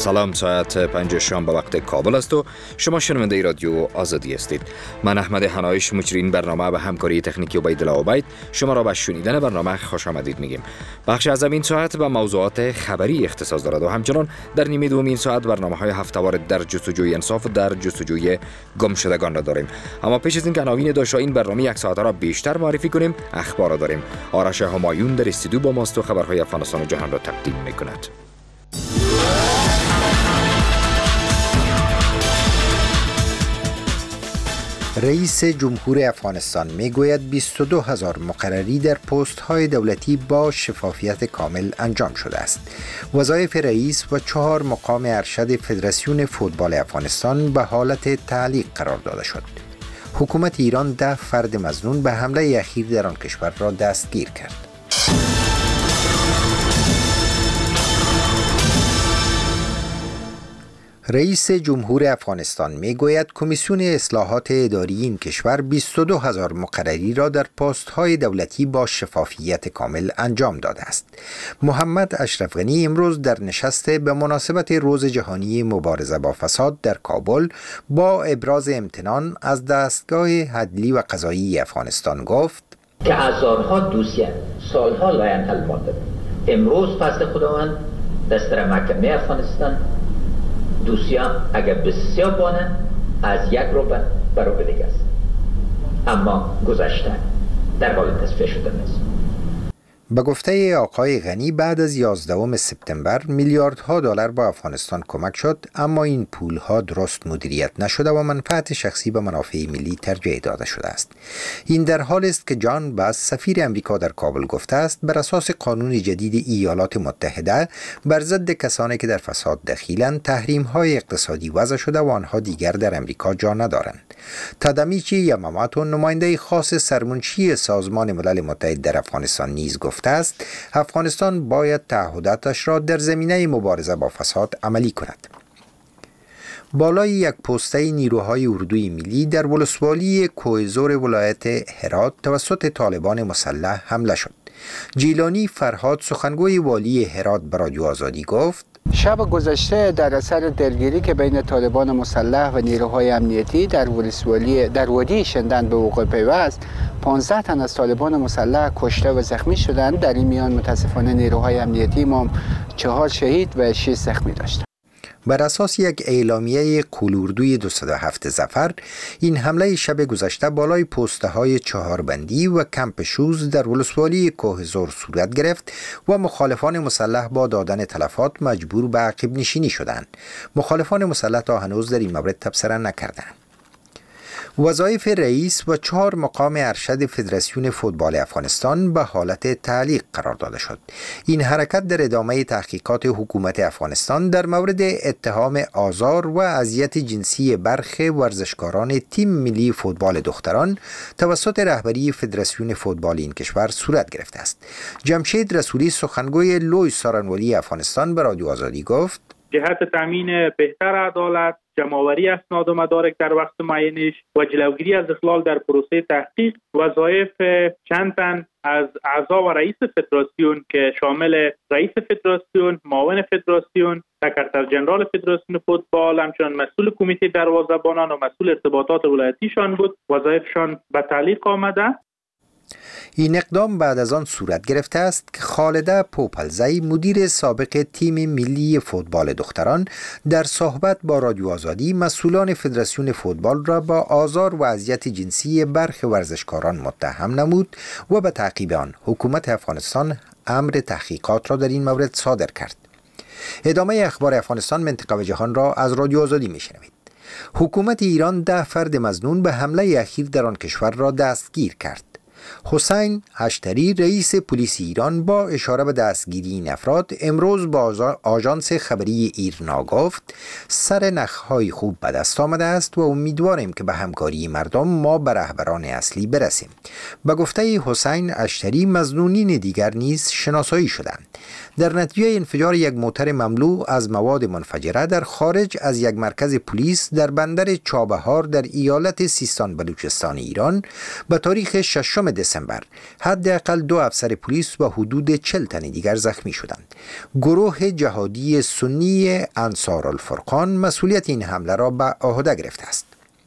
سلام، ساعت 5 شام به وقت کابل است و شما شنونده رادیو آزادی هستید. من احمد حنایش مجری برنامه به همکاری تکنیکی عبیدالله عبید شما را به شنیدن برنامه خوش آمدید میگیم. بخش از این ساعت به موضوعات خبری اختصاص دارد و همچنان در نیمه دوم این ساعت برنامه‌های هفته‌وار در جستجوی انصاف و در جستجوی گمشدگان را داریم. اما پیش از اینکه عناوین داشته این برنامه یک ساعته را بیشتر معرفی کنیم، اخبار را داریم. آرش همایون در استودیو با ماست و خبرهای افغانستان و جهان را تقدیم میکند. رئیس جمهور افغانستان میگوید 22,000 مقرری در پست های دولتی با شفافیت کامل انجام شده است. وظایف رئیس و 4 مقام ارشد فدراسیون فوتبال افغانستان به حالت تعلیق قرار داده شد. حکومت ایران 10 فرد مظنون به حمله اخیر در آن کشور را دستگیر کرد. رئیس جمهور افغانستان میگوید کمیسیون اصلاحات اداری این کشور 22,000 مقرری را در پست‌های دولتی با شفافیت کامل انجام داده است. محمد اشرف غنی امروز در نشست به مناسبت روز جهانی مبارزه با فساد در کابل با ابراز امتنان از دستگاه عدلی و قضایی افغانستان گفت که هزارها دوسیه سالها لاینحل مانده. امروز فضل خداوند دستور محکمه افغانستان دوسیه اگر بسیار بانه از 1 روبه برابر دیگه است، اما گذشته در حال تصفیه شده نیست. به گفته آقای غنی بعد از 11 سپتامبر میلیاردها دلار با افغانستان کمک شد، اما این پولها درست مدیریت نشده و منفعت شخصی به منافع ملی ترجیح داده شده است. این در حال است که جان باس سفیر امریکا در کابل گفته است بر اساس قانون جدید ایالات متحده بر ضد کسانی که در فساد دخیلند تحریم‌های اقتصادی وضع شده و آنها دیگر در امریکا جا ندارند. تادامیچی یاماماتو نماینده خاص سرمنشی سازمان ملل متحد در افغانستان نیز گفته است افغانستان باید تعهداتش را در زمینه مبارزه با فساد عملی کند. بالای یک پسته نیروهای اردوی ملی در ولسوالی کوهزور ولایت هرات توسط طالبان مسلح حمله شد. جیلانی فرهاد سخنگوی والی هرات به رادیو آزادی گفت شب گذشته در اثر درگیری که بین طالبان مسلح و نیروهای امنیتی در ولسوالی در وادی شندن به وقوع پیوست 15 تن از طالبان مسلح کشته و زخمی شدند. در این میان متاسفانه نیروهای امنیتی ما 4 شهید و 6 زخمی داشتند. بر اساس یک اعلامیه قولوردوی 207 ظفر این حمله شب گذشته بالای پسته های 4 بندی و کمپ شوز در ولسوالی کوهزور صورت گرفت و مخالفان مسلح با دادن تلفات مجبور به عقب نشینی شدند. مخالفان مسلح تا هنوز در این مورد تبصره نکردند. وظایف رئیس و 4 مقام ارشد فدراسیون فوتبال افغانستان به حالت تعلیق قرار داده شد. این حرکت در ادامه تحقیقات حکومت افغانستان در مورد اتهام آزار و اذیت جنسی برخی ورزشکاران تیم ملی فوتبال دختران توسط رهبری فدراسیون فوتبال این کشور صورت گرفته است. جمشید رسولی سخنگوی لوی سارنوالی افغانستان به رادیو آزادی گفت جهت تامین بهتر عدالت، جمع‌آوری اسناد و مدارک در وقت معینش و جلوگیری از اخلال در پروسه تحقیق، وظایف چند تن از اعضا و رئیس فدراسیون که شامل رئیس فدراسیون، معاون فدراسیون، سکرتر جنرال فدراسیون فوتبال، همچنین مسئول کمیته دروازه‌بانان و مسئول ارتباطات ولایتیشان بود، وظایفشان به تعلیق آمده. این اقدام بعد از آن صورت گرفته است که خالده پوپلزی مدیر سابق تیم ملی فوتبال دختران در صحبت با رادیو آزادی مسئولان فدراسیون فوتبال را با آزار و اذیت جنسی برخی ورزشکاران متهم نمود و به تعقیب آن حکومت افغانستان امر تحقیقات را در این مورد صادر کرد. ادامه اخبار افغانستان، منطقه و جهان را از رادیو آزادی میشنوید. حکومت ایران 10 فرد مظنون به حمله اخیر در آن کشور را دستگیر کرد. حسین اشتری رئیس پلیس ایران با اشاره به دستگیری این افراد امروز با آژانس خبری ایرنا گفت سر نخهای خوب به دست آمده است و امیدواریم که به همکاری مردم ما به رهبران اصلی برسیم. به گفته حسین اشتری مظنونین دیگر نیز شناسایی شدند. در نتیجه انفجار یک موتر مملو از مواد منفجره در خارج از یک مرکز پلیس در بندر چابهار در ایالت سیستان بلوچستان ایران به تاریخ 6 دسامبر حداقل 2 افسر پلیس و حدود 40 تن دیگر زخمی شدند. گروه جهادی سنی انصار الفرقان مسئولیت این حمله را به عهده گرفته است.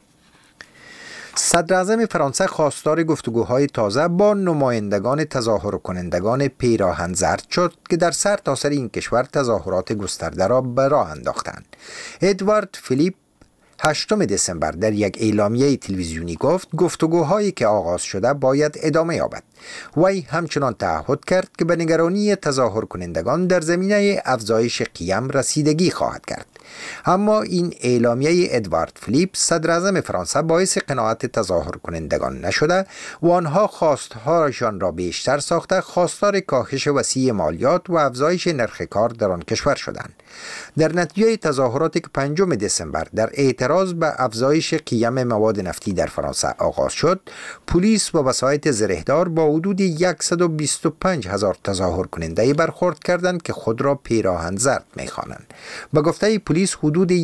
صدر اعظم فرانسه خواستار گفتگوهای تازه با نمایندگان تظاهر کنندگان پیراهن زرد شد که در سرتاسر این کشور تظاهرات گسترده را به راه انداختند. ادوارد فیلیپ 8 دسامبر در یک اعلامیه تلویزیونی گفت گفتگوهایی که آغاز شده باید ادامه یابد. وی همچنان تعهد کرد که به نگرانی تظاهر کنندگان در زمینه افزایش قیم رسیدگی خواهد کرد. اما این اعلامیه ادوارد فیلیپ صدر اعظم فرانسه باعث قناعت تظاهر کنندگان نشده و آنها خواستهایشان را بیشتر ساخته خواستار کاهش وسیع مالیات و افزایش نرخ کار در آن کشور شدند. در نتیجه تظاهراتی که 5 دسامبر در اعتراض به افزایش قیم مواد نفتی در فرانسه آغاز شد، پلیس و وسایط زرهدار با حدود 125,000 تظاهر کننده برخورد کردند که خود را پیراهن زرد می‌خوانند. به گفته پلیس حدود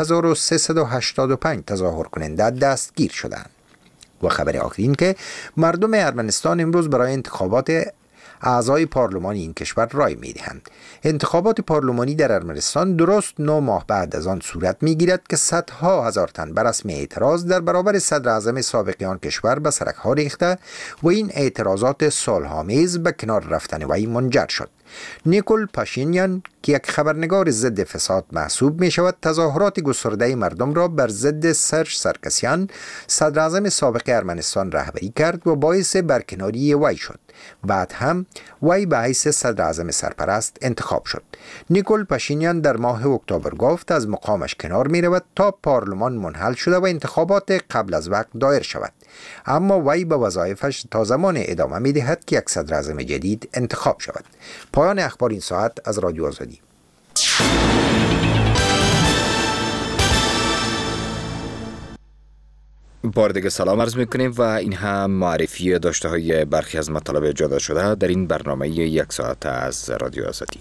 1385 تظاهر کننده دستگیر شدند. و خبر آخرین که مردم ارمنستان امروز برای انتخابات اعضای پارلمان این کشور رای می‌دهند. انتخابات پارلمانی در ارمنستان درست 9 ماه بعد از آن صورت می‌گیرد که صدها هزار تن بر رسم اعتراض در برابر صدر اعظم سابق آن کشور به سرک‌ها ریخته و این اعتراضات صلح‌آمیز به کنار رفتن وی منجر شد. نیکول پاشینیان که یک خبرنگار ضد فساد محسوب می شود تظاهرات گسترده مردم را بر ضد سرژ سرکسیان صدر اعظم سابق ارمنستان رهبری کرد و باعث برکناری وی شد. بعد هم وی به حیث صدر اعظم سرپرست انتخاب شد. نیکول پاشینیان در ماه اکتبر گفت از مقامش کنار می رود تا پارلمان منحل شده و انتخابات قبل از وقت دایر شود. اما وی به وظایفش تا زمان ادامه می دهد که یک صدر اعظم جدید انتخاب شود. پایان اخبار این ساعت از رادیو آزادی. بار دیگه سلام عرض میکنیم و این هم معرفی داشته های برخی از مطالب جدا شده در این برنامه 1 ساعت از رادیو آزادی.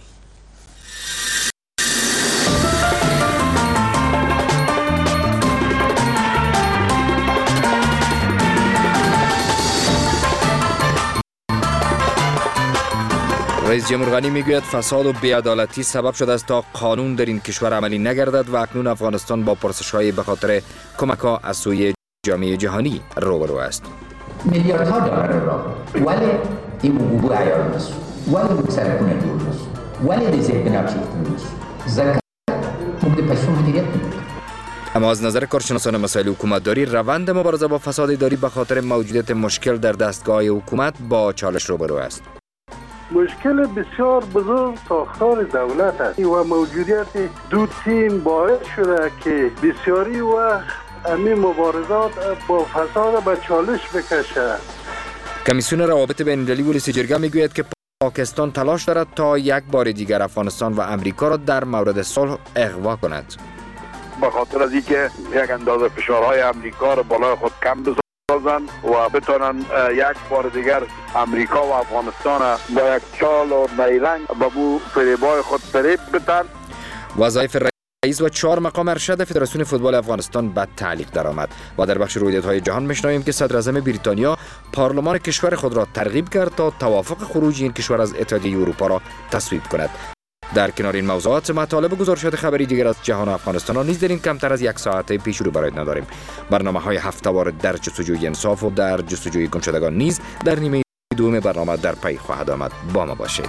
رئیس جمهور غنی میگوید فساد و بی‌عدالتی سبب شده است تا قانون در این کشور عملی نگردد و اکنون افغانستان با پرسش‌های به خاطر کمک‌ها از سوی جامعه جهانی روبرو است. میلیاردها دلار را ولی این حقوق عیال نیست، ولی بود سرکونه دور نیست، ولی دیزه بنابشید نیست، زکر مبده پشون مدیریت نیست. اما از نظر کارشناسان مسائل حکومتداری روند مبارزه با فساد اداری به خاطر موجودیت مشکل در دستگاه حکومت با چالش روبرو است. مشکل بسیار بزرگ ساختار دولت است و موجودیت دو تیم باعث شده که بسیاری وقت همین مبارزات با فساد به چالش بکشد. کمیسیون روابط بین‌المللی و رئیس جرگه میگوید که پاکستان تلاش دارد تا یک بار دیگر افغانستان و امریکا را در مورد صلح اغوا کند. به خاطر از اینکه یک اندازه فشارهای امریکا را بالای خود کم بسازند و بتونن یک بار دیگر امریکا و افغانستان با یک چال و نیرنگ به بو فریبای خود فریب بدن. وظایف رئیس و 4 مقام ارشد فدراسیون فوتبال افغانستان به تعلیق درآمد و در بخش رویدادهای جهان میشنویم که صدر اعظم بریتانیا پارلمان کشور خود را ترغیب کرد تا توافق خروج این کشور از اتحادیه اروپا را تصویب کند. در کنار این موضوعات مطالب و گزارشات خبری دیگر از جهان و افغانستان را نیز در این کمتر از 1 ساعت پیش رو برای نداریم. برنامه‌های هفته‌وار در جستجوی انصاف و در جستجوی گمشدگان نیز در نیمه دوم برنامه در پی خواهد آمد. با ما باشید.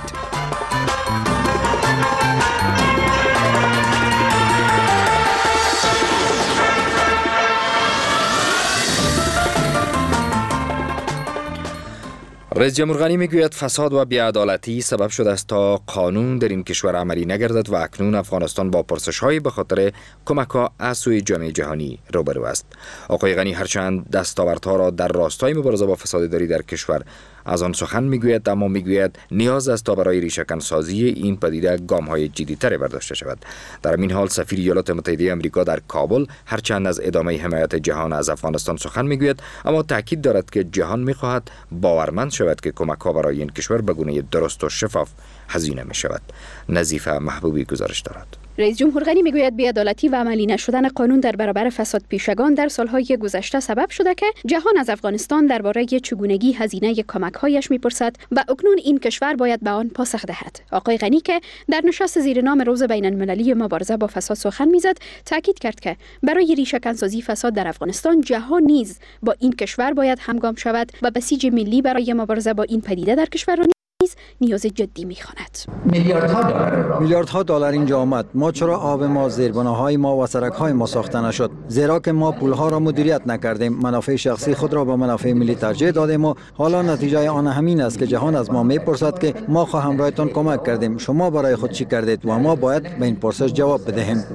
رئیس جمهور غنی میگوید فساد و بی‌عدالتی سبب شده است تا قانون در این کشور عملی نگردد و اکنون افغانستان با پرسش‌هایی به خاطر کمک‌ها از سوی جامعه جهانی روبرو است. آقای غنی هرچند دستاوردها را در راستای مبارزه با فساد اداری در کشور از آن سخن میگوید، اما میگوید نیاز است تا برای ریشه‌کن سازی این پدیده گام‌های جدی‌تری برداشته شود. در این حال سفیر ایالات متحده آمریکا در کابل هرچند از ادامه حمایت جهان از افغانستان سخن میگوید، اما تاکید دارد که جهان میخواهد باورمند شود که کمک‌ها برای این کشور به گونه درست و شفاف هزینه می شود. نظیفه محبوبی گزارش دارد. رئیس جمهور غنی میگوید بی‌عدالتی و عملی نشدن قانون در برابر فساد پیشگان در سالهای گذشته سبب شده که جهان از افغانستان درباره چگونگی هزینه کمک‌هایش می‌پرسد و اکنون این کشور باید به آن پاسخ دهد. آقای غنی که در نشست زیر نام روز بین‌المللی مبارزه با فساد سخن می‌زد، تاکید کرد که برای ریشه‌کنسازی فساد در افغانستان جهان نیز با این کشور باید همگام شود و بسیج ملی برای مبارزه با این پدیده در کشور نیاز جدی می‌خواند. میلیاردها دلار اینجا آمد. ما چرا آب ما، زیربناهای ما و سرک‌های ما ساخته نشد؟ زیرا که ما پولها را مدیریت نکردیم، منافع شخصی خود را به منافع ملی ترجیح دادیم و حالا نتیجه آن همین است که جهان از ما می‌پرسد که ما همراهتان کمک کردیم، شما برای خود چی کردید؟ و ما باید به این پرسش جواب بدهیم.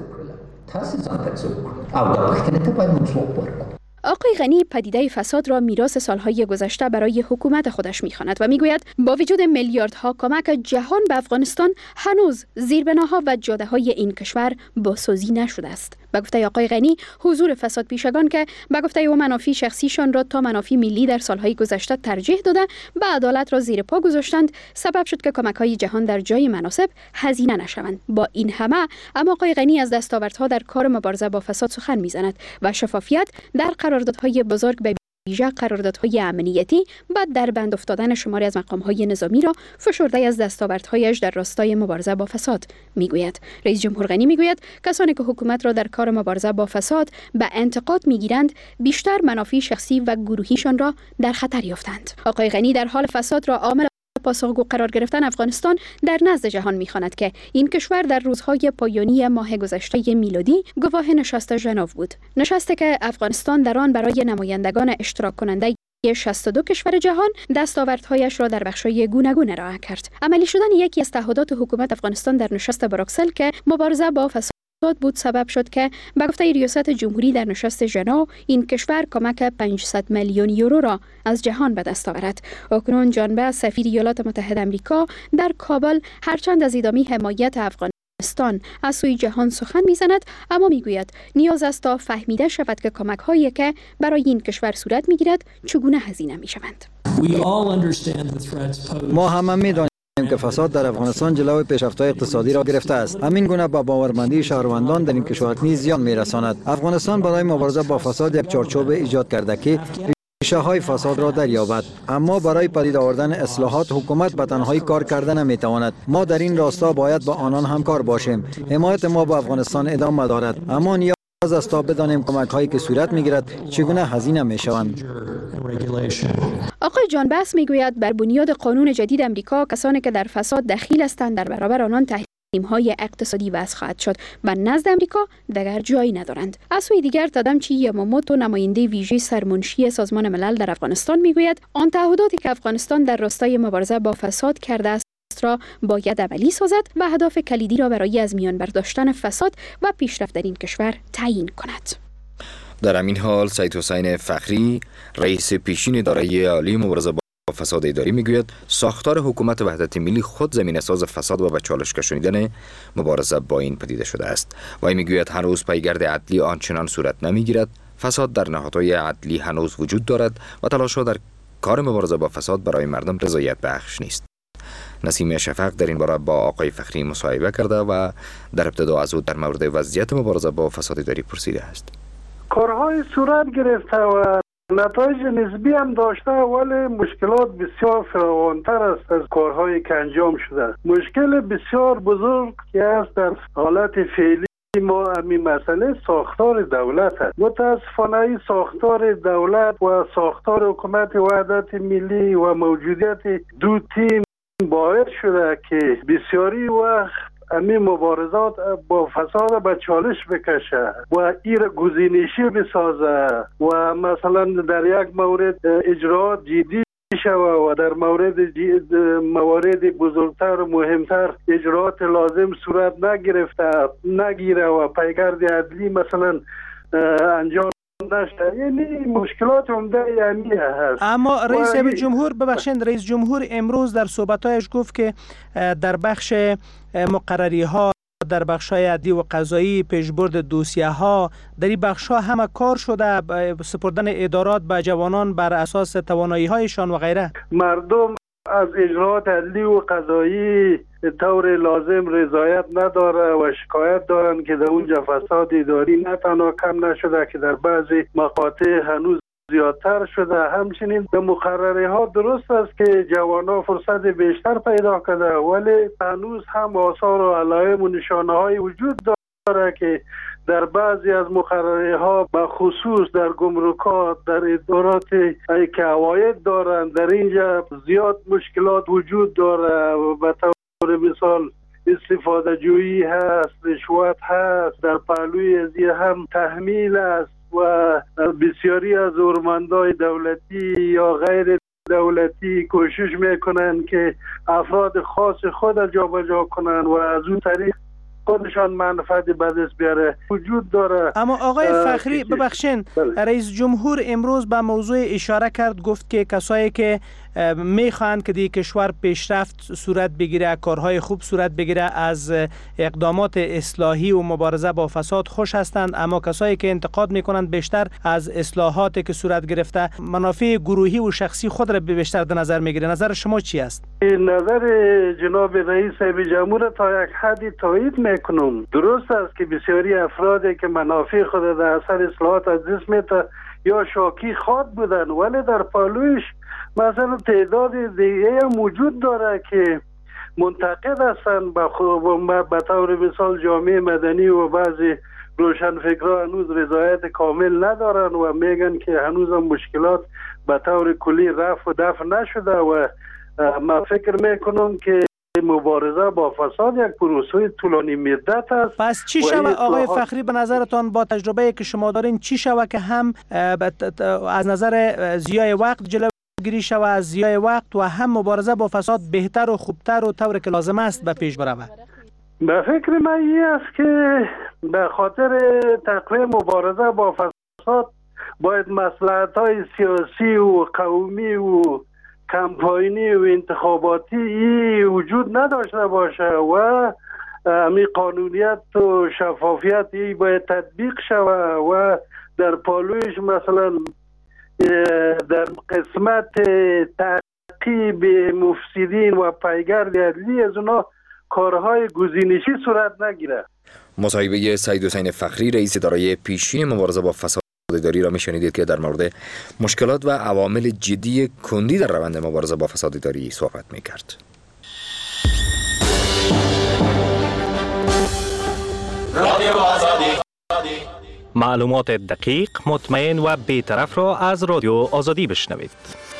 آقای غنی پدیده فساد را میراث سالهای گذشته برای حکومت خودش می‌خواند و میگوید با وجود میلیاردها کمک جهان به افغانستان هنوز زیربناها و جاده‌های این کشور بازسازی نشده است. به گفته آقای غنی، حضور فساد پیشگان که به گفته او منافع شخصیشان را تا منافع ملی در سالهای گذشته ترجیح داده و عدالت را زیر پا گذاشتند، سبب شد که کمک‌های جهان در جای مناسب هزینه نشوند. با این همه، اما آقای غنی از دستاوردها در کار مبارزه با فساد سخن می‌زند و شفافیت در قراردادهای بزرگ به ویژه قراردادهای امنیتی و در بند افتادن شماری از مقام‌های نظامی را فشرده از دستاوردهایش در راستای مبارزه با فساد میگوید. رئیس جمهور غنی میگوید کسانی که حکومت را در کار مبارزه با فساد به انتقاد میگیرند بیشتر منافع شخصی و گروهیشان را در خطر یافتند. آقای غنی در حال فساد را عامل پاسخگو قرار گرفتن افغانستان در نزد جهان می‌خواند که این کشور در روزهای پایانی ماه گذشته میلادی گواه نشست ژنو بود. نشستی که افغانستان در آن برای نمایندگان اشتراک کننده 62 کشور جهان دستاوردهایش را در بخش‌های گوناگون ارائه کرد. عملی شدن یکی از تعهدات حکومت افغانستان در نشست بروکسل که مبارزه با فساد بود سبب شد که به گفته ریاست جمهوری در نشست ژنو این کشور کمک 500 میلیون یورو را از جهان به دست آورد. اکنون جانبه سفیر ایالات متحده آمریکا در کابل هرچند از ادامه حمایت افغانستان از سوی جهان سخن میزند، اما میگوید نیاز است تا فهمیده شود که کمک هایی که برای این کشور صورت میگیرد چگونه هزینه میشوند. ما همه میدانیم که فساد در افغانستان جلوی پیشرفت‌های اقتصادی را گرفته است. همین گونه با باورمندی شهروندان در این کشور نیز زیان می‌رساند. افغانستان برای مبارزه با فساد یک چارچوب ایجاد کرده که ریشه‌های فساد را دریابد، اما برای پدید آوردن اصلاحات حکومت به تنهایی کار کرده نمی‌تواند. ما در این راستا باید با آنان همکار باشیم. حمایت ما با افغانستان ادامه دارد، اما نیاز است تا بدانیم کمک‌هایی که صورت می‌گیرد چگونه هزینه می‌شوند. آقای جان بس میگوید بر بنیاد قانون جدید امریکا کسانی که در فساد دخیل هستند در برابر آنان تحریم‌های اقتصادی وضع خواهد شد و نزد امریکا دیگر جایی ندارند. از سوی دیگر تادامچی یاماموتو نماینده ویژه سرمنشی سازمان ملل در افغانستان میگوید آن تعهداتی که افغانستان در راستای مبارزه با فساد کرده است را باید عملی سازد و اهداف کلیدی را برای از میان برداشتن فساد و پیشرفت در این کشور تعیین کند. در همین حال سید حسین فخری رئیس پیشین اداره عالی مبارزه با فساد اداری میگوید ساختار حکومت وحدت ملی خود زمینه ساز فساد و به چالش کشانیدن مبارزه با این پدیده شده است. وی میگوید هنوز پیگرد عدلی آنچنان صورت نمیگیرد، فساد در نهادهای عدلی هنوز وجود دارد و تلاش‌ها در کار مبارزه با فساد برای مردم رضایت بخش نیست. نسیم شفق در این باره با آقای فخری مصاحبه کرده و در ابتدا از او در مورد وضعیت مبارزه با فساد اداری پرسیده است. کارهای صورت گرفته و نتایج نسبی هم داشته، ولی مشکلات بسیار فراوانتر است از کارهایی که انجام شده. مشکل بسیار بزرگ که است در حالت فعلی ما همین مسئله ساختار دولت است. متاسفانه این ساختار دولت و ساختار حکومت وحدت ملی و موجودیت دو تیم باعث شده که بسیاری وقت همین مبارزات با فساد به چالش بکشه و این گزینشی بسازه و مثلا در یک مورد اجراات جدی شوه و در موارد بزرگتر و مهمتر اجراات لازم صورت نگیره و پیگرد عدلی مثلا انجام نشه. یعنی مشکلات عمده یعنی هست. اما رئیس جمهور امروز در صحبتایش گفت که در بخش مقرری ها، در بخش های عدلی و قضایی، پیشبرد دوسیه ها، در این بخش ها همه کار شده، سپردن ادارات به جوانان بر اساس توانایی هایشان و غیره. مردم از اجرات عدلی و قضایی طور لازم رضایت نداره و شکایت دارن که در اونجا فساد اداری نه تنها کم نشده که در بعضی مقاطع هنوز زیادتر شده. همچنین در مقرره ها درست است که جوانان فرصت بیشتر پیدا کرده، ولی هنوز هم آثار و علائم و نشانه های وجود داره که در بعضی از مقرره ها به خصوص در گمرکات، در ادارات که عواید دارند، در اینجا زیاد مشکلات وجود داره. به طور مثال استفاده جویی هست، رشوت هست، در پهلوی ازی هم تحمیل است و بسیاری از هنرمندان دولتی یا غیر دولتی کوشش میکنن که افراد خاص خود جابجا کنن و از اون طریق خودشان منفعت به دست بیاره وجود داره. اما آقای فخری ببخشین، رئیس جمهور امروز به موضوع اشاره کرد، گفت که کسایی که میخواهند که دی کشور پیشرفت صورت بگیره، کارهای خوب صورت بگیره، از اقدامات اصلاحی و مبارزه با فساد خوش هستند، اما کسایی که انتقاد میکنند بیشتر از اصلاحاتی که صورت گرفته منافع گروهی و شخصی خود را بیشتر در نظر میگیره. نظر شما چی است؟ نظر جناب رئیس جمهور تا یک حدی تایید میکنم. درست است که بسیاری افرادی که منافع خود در اثر اصلاحات از دست میده یا شاکی خواد بودن، ولی در پالویش مثلا تعداد دیگه هم وجود داره که منتقد هستن به طور مثال جامعه مدنی و بعضی روشنفکران هنوز رضایت کامل ندارن و میگن که هنوز هم مشکلات به طور کلی رفع و دفع نشده و من فکر میکنم که مبارزه با فساد یک پروسه طولانی مدت است. پس چی شود آقای فخری به نظرتان با تجربه که شما دارین، چی شود که هم از نظر ضیاع وقت جلوگیری شود از ضیاع وقت و هم مبارزه با فساد بهتر و خوبتر و طور که لازم است به پیش برود؟ به فکر من این است که به خاطر تقویت مبارزه با فساد باید مصلحت‌های سیاسی و قومی و کمپاینی و انتخاباتی وجود نداشته باشه و می قانونیت و شفافیت باید تطبیق شود و در پالویش مثلا در قسمت تعقیب مفسدین و پیگرد عدلی از اونا کارهای گزینشی صورت نگیره. مصاحبه سید حسین فخری رئیس اداره پیشی مبارزه با فساد اداری را میشنیدید که در مورد مشکلات و عوامل جدی کندی در روند مبارزه با فساد اداری صحبت میکرد. معلومات دقیق، مطمئن و بی‌طرف را از رادیو آزادی بشنوید.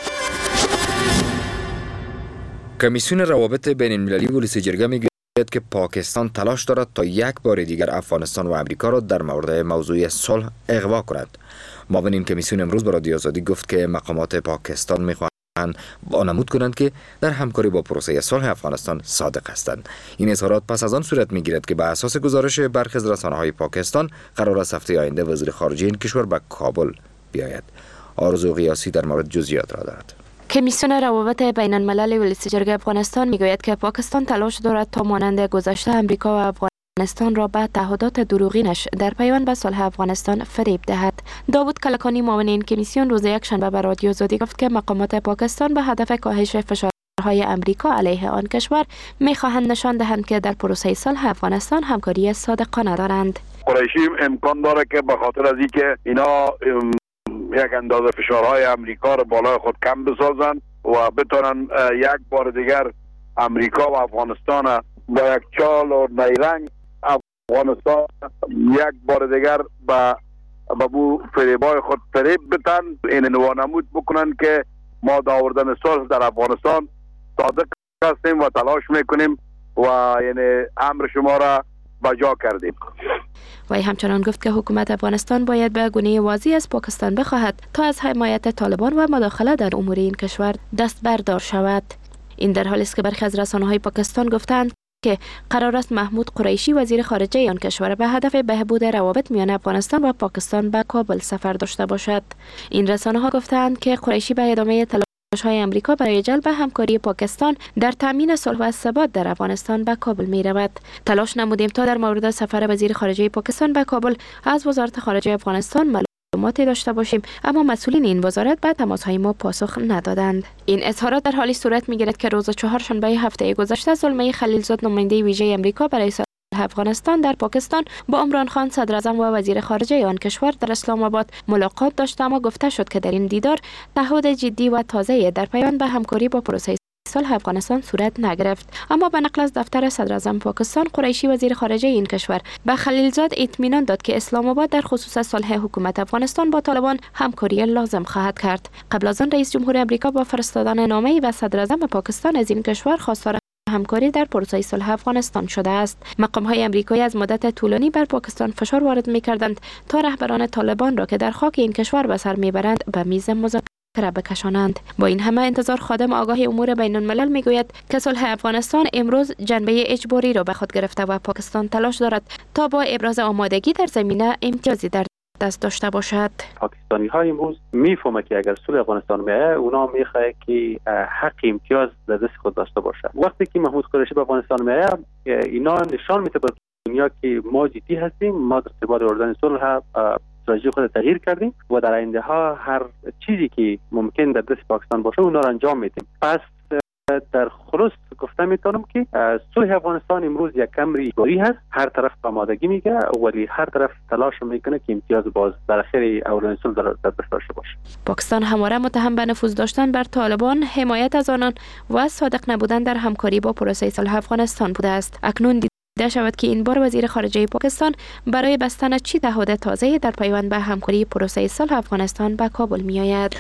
کمیسیون روابط بین المللی پلیس جرگه میگوید که پاکستان تلاش دارد تا یک بار دیگر افغانستان و امریکا را در مورد موضوع صلح اغوا کند. معاون این کمیسیون امروز به رادیو آزادی گفت که مقامات پاکستان میخواهند وانمود کنند که در همکاری با پروسه صلح افغانستان صادق هستند. این اظهارات پس از آن صورت میگیرد که به اساس گزارش برخی از رسانه‌های پاکستان قرار است هفته آینده وزیر خارجه این کشور به کابل بیاید. آرزو قیاسی در مورد جزئیات را دارد. کمیسیون روابط بین الملل ولایت جرگه افغانستان میگوید که پاکستان تلاش دارد تا مانند گذشته امریکا و افغانستان را به تعهدات دروغینش در پیوند به صلح افغانستان فریب دهد. داوود کلکانی معاون این کمیسیون روز یکشنبه به رادیو آزادی گفت که مقامات پاکستان به هدف کاهش فشارهای امریکا علیه آن کشور میخواهند نشان دهند که در پروسه صلح افغانستان همکاری صادقانه دارند. قریشی امکان داره که به خاطر از اینکه اینا یک اندازه فشارهای امریکا را بالای خود کم بسازن و بتونن یک بار دیگر امریکا و افغانستان با یک چال و نیرنگ افغانستان یک بار دیگر به بو فریبای خود فریب بتن. این نوانمود بکنن که ما داوردن صلح در افغانستان صادق هستیم و تلاش میکنیم و یعنی امر شما را بجا کردیم. وی همچنان گفت که حکومت افغانستان باید به گونه واضح از پاکستان بخواهد تا از حمایت طالبان و مداخله در امور این کشور دست بردار شود. این در حالی است که برخی از رسانه‌های پاکستان گفتند که قرار است محمود قریشی وزیر خارجه آن کشور به هدف بهبود روابط میان افغانستان و پاکستان به کابل سفر داشته باشد. این رسانه‌ها گفتند که قریشی به ادامه تلاش‌های امریکا برای جلب همکاری پاکستان در تامین صلح و ثبات در افغانستان به کابل می‌رود. تلاش نمودیم تا در مورد سفر وزیر خارجه پاکستان به کابل از وزارت خارجه افغانستان معلومات معلوماتی داشته باشیم، اما مسئولین این وزارت به تماس‌های ما پاسخ ندادند. این اظهارات در حالی صورت می‌گیرد که روز چهارشنبه هفته گذشته زلمه خلیلزاد نماینده ویژه امریکا برای صلح افغانستان در پاکستان با عمران خان صدر اعظم و وزیر خارجه آن کشور در اسلام آباد ملاقات داشت، اما گفته شد که در این دیدار تعهد جدی و تازه در پیوند به همکاری با پروسه صلح افغانستان صورت نگرفت. اما به نقل از دفتر صدر اعظم پاکستان، قریشی وزیر خارجه این کشور به خلیلزاد اطمینان داد که اسلام آباد در خصوص صلح حکومت افغانستان با طالبان همکاری لازم خواهد کرد. قبل از آن رئیس جمهور امریکا با فرستادن نامه‌ای به صدر اعظم پاکستان از این کشور خواستار همکاری در پروسه صلح افغانستان شده است. مقام‌های امریکایی از مدت طولانی بر پاکستان فشار وارد می‌کردند تا رهبران طالبان را که در خاک این کشور به سر میبرند به میز مذاکره بکشانند. با این همه انتظار خادم آگاه امور بین الملل میگوید که صلح افغانستان امروز جنبه اجباری را به خود گرفته و پاکستان تلاش دارد تا با ابراز آمادگی در زمینه امتیازی در دست داشته باشد. پاکستانی ها امروز میفهمه که اگر صلح افغانستان میاد اونا میخواه که حق امتیاز در دست خود داشته باشد. وقتی که محمود قریشی به افغانستان میاد اینا نشان میده به دنیا که ما جدی هستیم، ما در ارتباط اردن صلح استراتژی خود تغییر کردیم و در آینده ها هر چیزی که ممکن در دست پاکستان باشه اونا را انجام میدیم. پس در خلاص گفته میتونم که صلح افغانستان امروز یک امر اجباری هست، هر طرف آمادگی میگه ولی هر طرف تلاش میکنه که امتیاز باز در اخیر اولین صلح در دست داشته باشه. پاکستان همواره متهم به نفوذ داشتن بر طالبان، حمایت از آنان و صادق نبودن در همکاری با پروسه صلح افغانستان بوده است. اکنون دیده شود که این بار وزیر خارجه پاکستان برای بستن چی تعهد تازه در پیوند به همکاری پروسه صلح افغانستان به کابل میآید.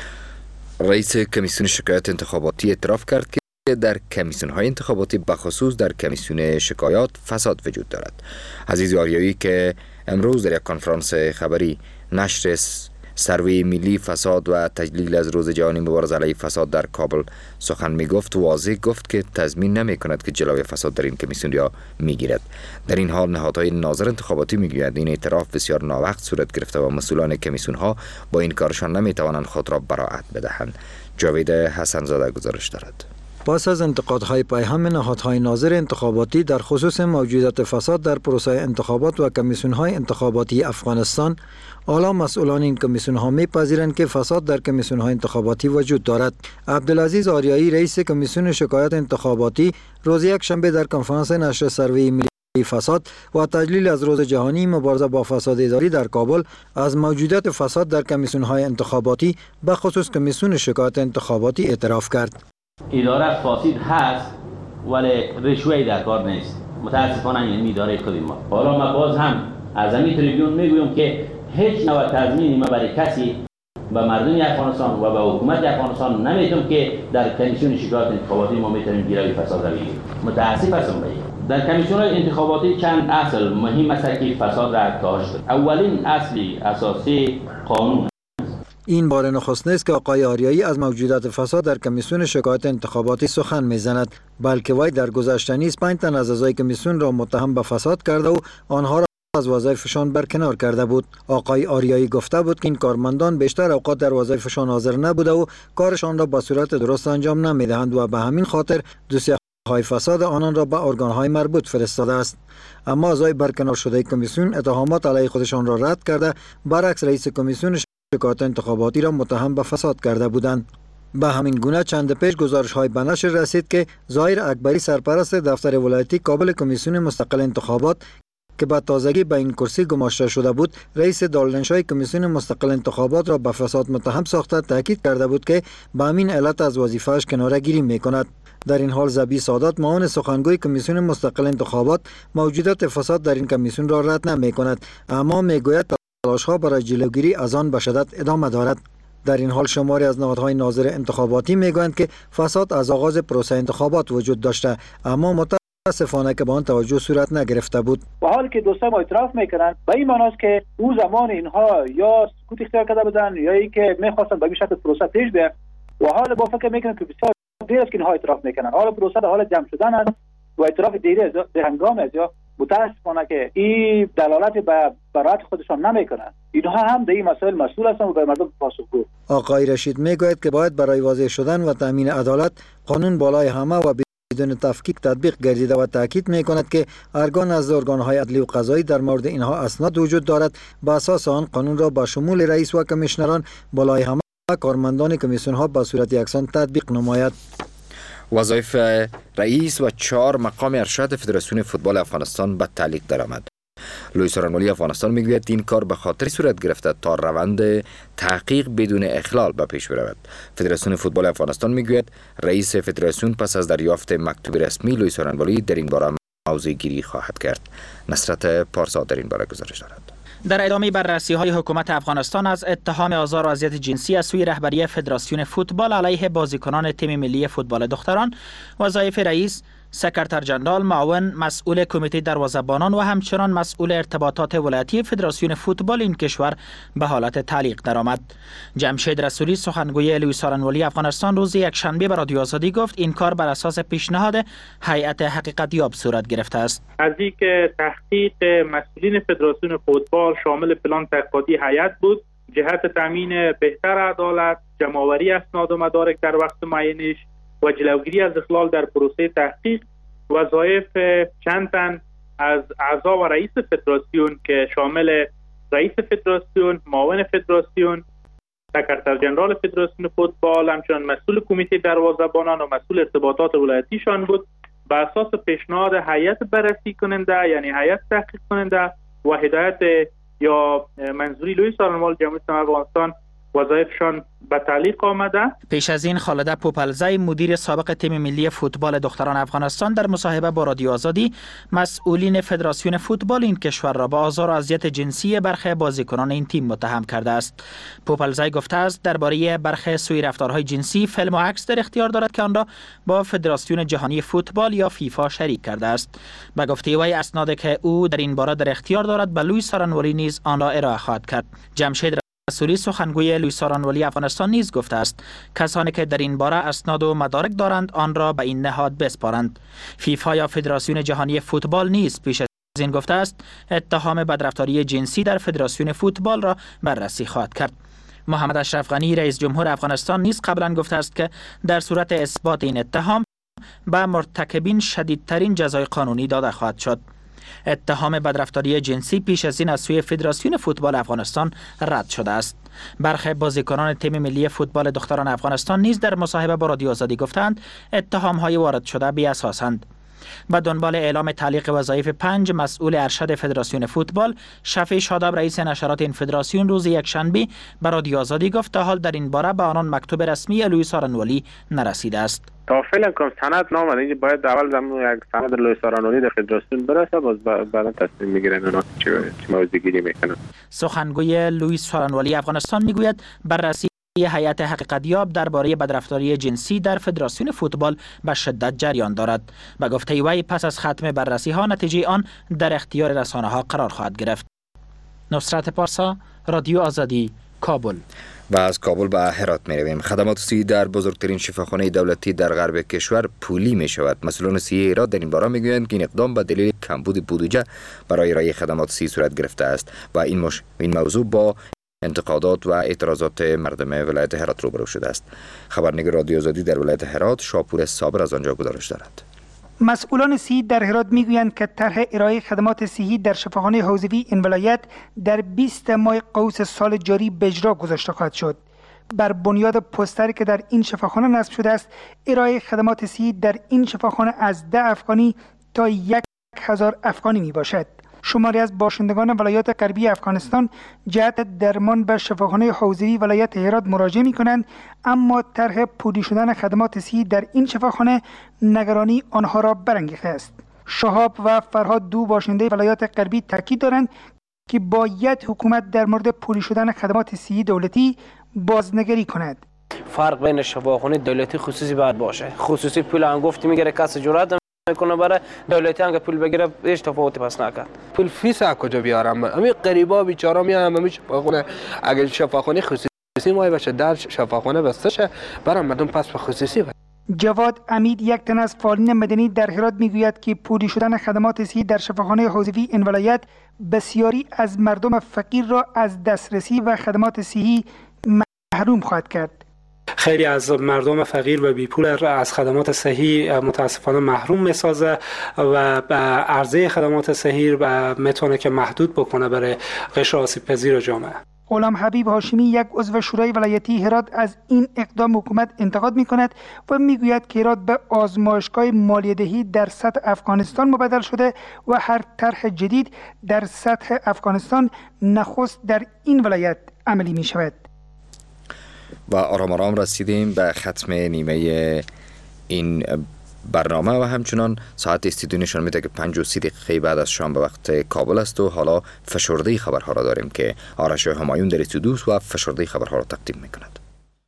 رئیس کمیسیون شکایات انتخاباتی اعتراف کرد که در کمیسیون‌های انتخاباتی بخصوص در کمیسیون شکایات فساد وجود دارد. عزیز آریایی که امروز در یک کنفرانس خبری نشر سروی ملی فساد و تجلیل از روز جهانی مبارزه علیه فساد در کابل سخن میگفت، واضح گفت که تضمین نمی کند که جلوی فساد در این کمیسیون را میگیرد. در این حال نهادهای ناظر انتخاباتی میگوید این اعتراف بسیار ناوقت صورت گرفته و مسئولان کمیسیون ها با این کارشان نمیتوانند خود را براءت بدهند. جاوید حسن‌زاده گزارش دارد. پس از انتقادهای پیهم نهادهای ناظر انتخاباتی در خصوص موجودیت فساد در پروسه انتخابات و کمیسیون‌های انتخاباتی افغانستان، حالا مسئولان این کمیسیون‌ها می‌پذیرند که فساد در کمیسیون‌های انتخاباتی وجود دارد. عبدالعزیز آریایی رئیس کمیسیون شکایات انتخاباتی روز یکشنبه در کنفرانس نشر سروی ملی فساد و تجلیل از روز جهانی مبارزه با فساد اداری در کابل از موجودیت فساد در کمیسیون‌های انتخاباتی به خصوص کمیسیون شکایات انتخاباتی اعتراف کرد. اداره فاسد هست ولی رشوه‌ای در کار نیست. متاسفانه این اداره خود ما. حالا ما باز هم از این تریبیون میگویم که هیچ نوع تضمینی ما برای کسی به مردم افغانستان و به حکومت افغانستان نمیتونم که در کمیسیون شکایات انتخاباتی ما میتونیم گیرای فساد را بگیریم. متاسف هستم به در کمیسیون انتخاباتی چند اصل مهم است که فساد را کاهش دهد. اولین اصلی اساسی قانون. این بار نخست نیست که آقای آریایی از موجودیت فساد در کمیسیون شکایات انتخاباتی سخن میزند، بلکه وی در گذشته نیز 5 تن از اعضای کمیسیون را متهم به فساد کرده و آنها را از وظایفشان برکنار کرده بود. آقای آریایی گفته بود که این کارمندان بیشتر اوقات در وظایفشان حاضر نبوده و کارشان را به صورت درست انجام نمیدهند و به همین خاطر دوسیه‌های فساد آنان را به ارگان‌های مربوط فرستاده است. اما اعضای برکنار شده کمیسیون اتهامات علیه خودشان را رد کرده، برعکس رئیس کمیسیون شکایات انتخاباتی را متهم به فساد کرده بودند. به همین گونه چند پیش گزارش‌های به نشر رسید که ظاهر اکبری سرپرست دفتر ولایتی کابل کمیسیون مستقل انتخابات که به تازگی به این کرسی گماشته شده بود، رئیس دارالانشای کمیسیون مستقل انتخابات را به فساد متهم ساخته تاکید کرده بود که به همین علت از وظیفه‌اش کناره‌گیری می‌کند. در این حال زبی سادات معاون سخنگوی کمیسیون مستقل انتخابات موجودیت فساد در این کمیسیون را رد نمی‌کند، اما می‌گوید تلاش‌ها برای جلوگیری از آن به شدت ادامه دارد. در این حال شماری از نهادهای ناظر انتخاباتی میگویند که فساد از آغاز پروسه انتخابات وجود داشته، اما متاسفانه که به آن توجه صورت نگرفته بود. و حالی که دوستان ما اعتراف میکنند به این معنی است که او زمان اینها یا سکوت اختیار کرده بودند یا اینکه میخواستند به این شکل پروسه پیش بره و حال با فکر میکنند که بسیار دیر است که اینها اعتراف میکنند. حال پروسه در حال جمع شدن است و اعتراف دیری به هنگام است یا متاسفانه که این دلالت به برات خودشان نمیکنند. اینها هم در این مسائل مسئول هستند و به مردم پاسخگو. آقای رشید میگوید که باید برای واضح شدن و تامین عدالت قانون بالای همه و بدون تفکیک تطبیق گردیده و تاکید می‌کند که ارگان از ارگان‌های عدلی و قضایی در مورد اینها اسناد وجود دارد. با اساس آن قانون را با شمول رئیس و کمیشنران بالای همه کارمندان کمیسیون‌ها به صورت یکسان تطبیق نماید. وظایف رئیس و 4 مقام ارشد فدراسیون فوتبال افغانستان به تعلیق درآمد. لوی سارنوالی افغانستان میگوید این کار به خاطر صورت گرفته تا روند تحقیق بدون اخلال به پیش برود. فدراسیون فوتبال افغانستان میگوید رئیس فدراسیون پس از دریافت مکتوب رسمی لوی سارنوالی در این باره موضع گیری خواهد کرد. نصرت پارسا در این باره گزارش دارد. در ادامه بررسی‌های حکومت افغانستان از اتهام آزار و اذیت جنسی از سوی رهبری فدراسیون فوتبال علیه بازیکنان تیم ملی فوتبال دختران، وظایف رئیس، سکرتر جنرال، معاون مسئول کمیته دروازه‌بانان و همچنان مسئول ارتباطات ولایتی فدراسیون فوتبال این کشور به حالت تعلیق درآمد. جمشید رسولی سخنگوی لوی سارنوالی افغانستان روز یکشنبه به رادیو آزادی گفت این کار بر اساس پیشنهاد هیئت حقیقت یاب صورت گرفته است. از اینکه تحقیق مسئولین فدراسیون فوتبال شامل پلان تحقیقاتی هیئت بود، جهت تامین بهتر عدالت، جمع‌آوری اسناد و مدارک در وقت معینش و جلوگیری از اخلال در پروسه تحقیق، وظایف چند تن از اعضا و رئیس فدراسیون که شامل رئیس فدراسیون، معاون فدراسیون، سکرتر جنرال فدراسیون فوتبال، همچنان مسئول کمیته دروازه‌بانان و مسئول ارتباطات ولایتیشان بود، به اساس پیشنهاد هیئت بررسی کننده یعنی هیئت تحقیق کننده و هدایت یا منظوری لوی سارنوال جمهوری اسلامی افغانستان وظایفشان به تعلیق آمده. پیش از این خالده پوپلزی مدیر سابق تیم ملی فوتبال دختران افغانستان در مصاحبه با رادیو آزادی مسئولین فدراسیون فوتبال این کشور را به آزار و اذیت جنسی برخی بازیکنان این تیم متهم کرده است. پوپلزی گفته است درباره برخی سوء رفتارهای جنسی فیلم و عکس در اختیار دارد که آن را با فدراسیون جهانی فوتبال یا فیفا شریک کرده است. به گفته وی اسنادی که او در این باره در اختیار دارد به لوی سارنوالی نیز آن را ارائه خواهد کرد. جمشید رسولی سخنگوی لوی سارنوالی افغانستان نیز گفته است کسانی که در این باره اسناد و مدارک دارند آن را به این نهاد بسپارند. فیفا یا فدراسیون جهانی فوتبال نیز پیش از این گفته است اتهام بدرفتاری جنسی در فدراسیون فوتبال را بررسی خواهد کرد. محمد اشرف غنی رئیس جمهور افغانستان نیز قبلا گفته است که در صورت اثبات این اتهام به مرتکبین شدیدترین جزای قانونی داده خواهد شد. اتهام بدرفتاری جنسی پیش از این از سوی فدراسیون فوتبال افغانستان رد شده است. برخی بازیکنان تیم ملی فوتبال دختران افغانستان نیز در مصاحبه با رادیو آزادی گفتند اتهام‌های وارد شده بی‌اساسند. به دنبال اعلام تعلیق وظایف 5 مسئول ارشد فدراسیون فوتبال، شفیع شاداب رئیس نشرات این فدراسیون روز یکشنبه به رادیو آزادی گفت تا حال در این باره به آنان مکتوب رسمی لوی سارنوالی نرسیده است. تا فعلا که سند نامده اینجا باید اول زمان یک سند لوی سارنوالی در فدراسیون برسه باز بعدا تصمیم میگیرن اونا چه موضوع گیری میکنن. سخنگوی لوی سارنوالی افغانستان میگوید بررسی هیئت حقیقت یاب درباره بدرفتاری جنسی در فدراسیون فوتبال به شدت جریان دارد. به گفته وی پس از ختم بررسی ها نتیجه آن در اختیار رسانه ها قرار خواهد گرفت. نصرت پارسا، رادیو آزادی، کابل. و از کابل به هرات می رویم. خدمات صحی در بزرگترین شفاخانه دولتی در غرب کشور پولی می شود. مسئولان صحی هرات در این باره می گویند که این اقدام به دلیل کمبود بودجه برای ارائه خدمات صحی صورت گرفته است و این موضوع با انتقادات و اعتراضات مردم ولایت هرات روبرو شده است. خبرنگار رادیو آزادی در ولایت هرات شاپور صابر از آنجا گزارش دارد. مسئولان صحی در هرات میگویند که طرح ارائه خدمات صحی در شفاخانه حوزوی این ولایت در 20 ماه قوس سال جاری به اجرا گذاشته خواهد شد. بر بنیاد پوستری که در این شفاخانه نصب شده است، ارائه خدمات صحی در این شفاخانه از 10 افغانی تا 1000 افغانی می باشد. شماری از باشندگان ولایات غربی افغانستان جهت درمان به شفاخانه حوزوی ولایت هرات مراجعه می کنند، اما طرح پولی شدن خدمات صحی در این شفاخانه نگرانی آنها را برانگیخته است. شهاب و فرهاد دو باشنده ولایات غربی تاکید دارند که باید حکومت در مورد پولی شدن خدمات صحی دولتی بازنگری کند. فرق بین شفاخانه دولتی خصوصی باید باشه. خصوصی پول انگفتی میگیره، کسی جرأت میکنه برای دولتی هم که پول بگیره هیچ تفاوتی پس نکرد. پول فیس از کجا بیارم؟ همین غریبا بیچارا میان همین شفاخانه، اگه شفاخانه خصوصی مای باشه در شفاخانه بسته شه برای مردم پس به خصوصی باشه. جواد امید یک تن از فعالین مدنی در هرات میگوید که پولی شدن خدمات صحی در شفاخانه حوزوی این ولایت بسیاری از مردم فقیر را از دسترسی و خدمات صحی محروم خواهد کرد. خیلی از مردم فقیر و بیپول از خدمات صحی متاسفانه محروم میسازه و عرضه خدمات صحی میتونه که محدود بکنه برای قشر آسیب پذیر جامعه. غلام حبیب هاشمی، یک عضو شورای ولایتی هرات، از این اقدام حکومت انتقاد می‌کند و میگوید که هرات به آزمایشگاه مالیه‌دهی در سطح افغانستان مبدل شده و هر طرح جدید در سطح افغانستان نخست در این ولایت عملی می‌شود. و آرام رسیدیم به ختم نیمه این برنامه و همچنان ساعت استودیو نشان میده که 5:30 دقیقه بعد از شام به وقت کابل است و حالا فشرده خبرها را داریم که آرش همایون در استودیو و فشرده خبرها را تقدیم میکند.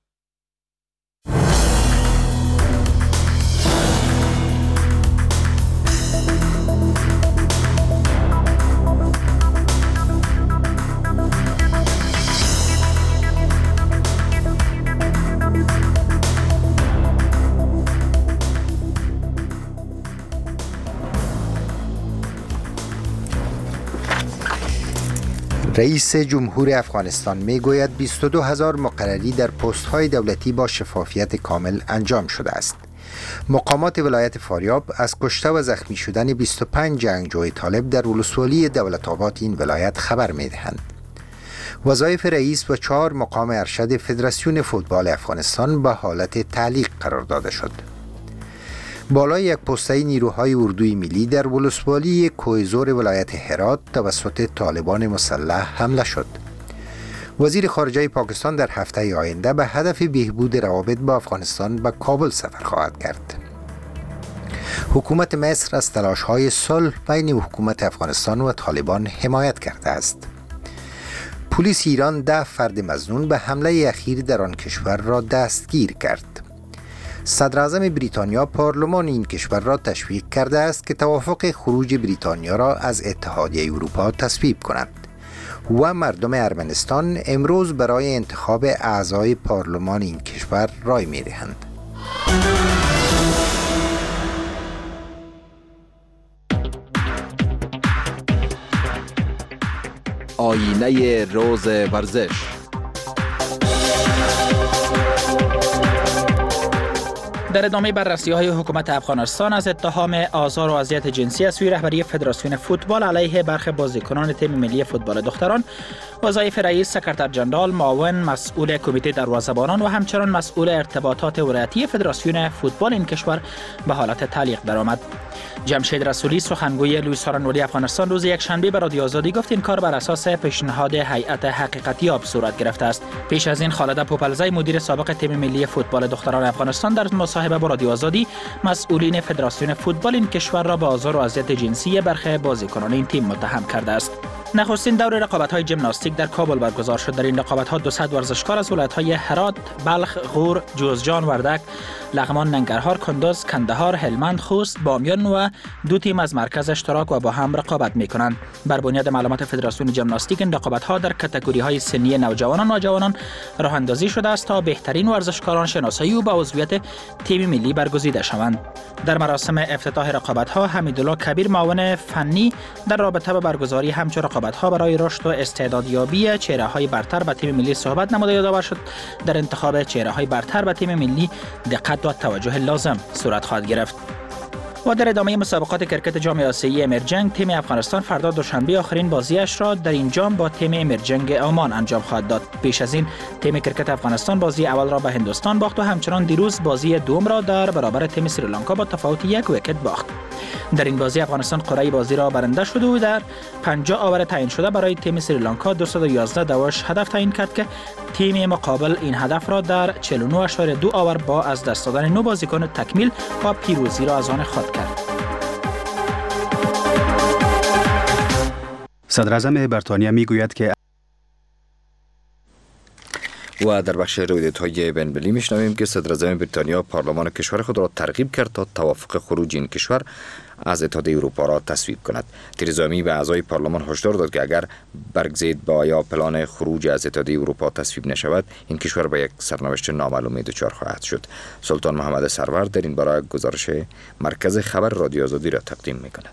رئیس جمهور افغانستان میگوید 22,000 مقرری در پست‌های دولتی با شفافیت کامل انجام شده است. مقامات ولایت فاریاب از کشته و زخمی شدن 25 جنگجوی طالب در ولسوالی دولت‌آباد این ولایت خبر می‌دهند. وظایف رئیس و 4 مقام ارشد فدراسیون فوتبال افغانستان به حالت تعلیق قرار داده شد. بالای یک پسته نیروهای اردوی ملی در ولسوالی کوهزور ولایت هرات توسط طالبان مسلح حمله شد. وزیر خارجه پاکستان در هفته آینده به هدف بهبود روابط با افغانستان به کابل سفر خواهد کرد. حکومت مصر از تلاش‌های صلح بین حکومت افغانستان و طالبان حمایت کرده است. پلیس ایران 10 فرد مظنون به حمله اخیر در آن کشور را دستگیر کرد. صدراعظم بریتانیا پارلمان این کشور را تشویق کرده است که توافق خروج بریتانیا را از اتحادیه اروپا تصویب کند و مردم ارمنستان امروز برای انتخاب اعضای پارلمان این کشور رای می‌دهند. آینه روز ورزش. در ادامه بررسی‌های حکومت افغانستان از اتهام آزار و اذیت جنسی از سوی رهبری فدراسیون فوتبال علیه برخی بازیکنان تیم ملی فوتبال دختران، وظایف رئیس، سکرتر جنرال، معاون مسئول کمیته دروازه‌بانان و همچنان مسئول ارتباطات ولایتی فدراسیون فوتبال این کشور به حالت تعلیق درآمد. جمشید رسولی، سخنگوی لویس هارنولی افغانستان، روز یکشنبه به رادیو آزادی گفت این کار بر اساس پیشنهاد هیئت حقیقتیاب صورت گرفته است. پیش از این خالده پوپلزی، مدیر سابق تیم ملی فوتبال دختران افغانستان، در مصاحبه با رادیو آزادی مسئولین فدراسیون فوتبال این کشور را به آزار و اذیت جنسی برخی بازیکنان این تیم متهم کرده است. نخستین دور رقابت‌های ژیمناستیک در کابل برگزار شد. در این رقابت‌ها 200 ورزشکار از ولایت‌های هرات، بلخ، غور، جوزجان، وردک، لغمان، ننگرهار، کندز، کندهار، هلمند، خوست، بامیان و 2 تیم از مرکز اشتراک و با هم رقابت می‌کنند. بر بنیاد معلومات فدراسیون ژیمناستیک این رقابت‌ها در کاتگوری‌های سنی نوجوانان و جوانان راه‌اندازی شده است تا بهترین ورزشکاران شناسایی و به عضویت تیم ملی برگزیده شوند. در مراسم افتتاح رقابت‌ها حمیدالله کبیر، معاون فنی در رابطه با برگزاری همچون رقابت‌ها برای رشد و استعدادیابی چهره‌های برتر به تیم ملی صحبت نموده، یادآور شد در انتخاب چهره‌های برتر به تیم ملی دقت و توجه لازم صورت خواهد گرفت. و در ادامه مسابقات کرکت جام آسیایی امرجنگ، تیم افغانستان فردا دوشنبه آخرین بازیش را در این جام با تیم امرجنگ عمان انجام خواهد داد. پیش از این تیم کرکت افغانستان بازی اول را به هندوستان باخت و همچنان دیروز بازی دوم را در برابر تیم سریلانکا با تفاوت 1 ویکت باخت. در این بازی افغانستان قرعه بازی را برنده شد و در 50 آور تعیین شده برای تیم سریلانکا 211 دواش هدف تعیین کرد که تیم مقابل این هدف را در 49.2 آور با از دست دادن 9 بازیکن تکمیل و پیروزی را از آن خود کرد. صدراعظم بریتانیا میگوید که و در بخش رویدادهای بین‌المللی میشنویم که صدراعظم بریتانیا پارلمان کشور خود را ترغیب کرد تا توافق خروج این کشور از اتحادیه اروپا را تصویب کند. تریزا می به اعضای پارلمان هشدار داد که اگر برگزید با یا پلان خروج از اتحادیه اروپا تصویب نشود، این کشور به یک سرنوشت نامعلوم دچار خواهد شد. سلطان محمد سرور در این باره گزارش مرکز خبر رادیو آزادی را تقدیم می‌کند.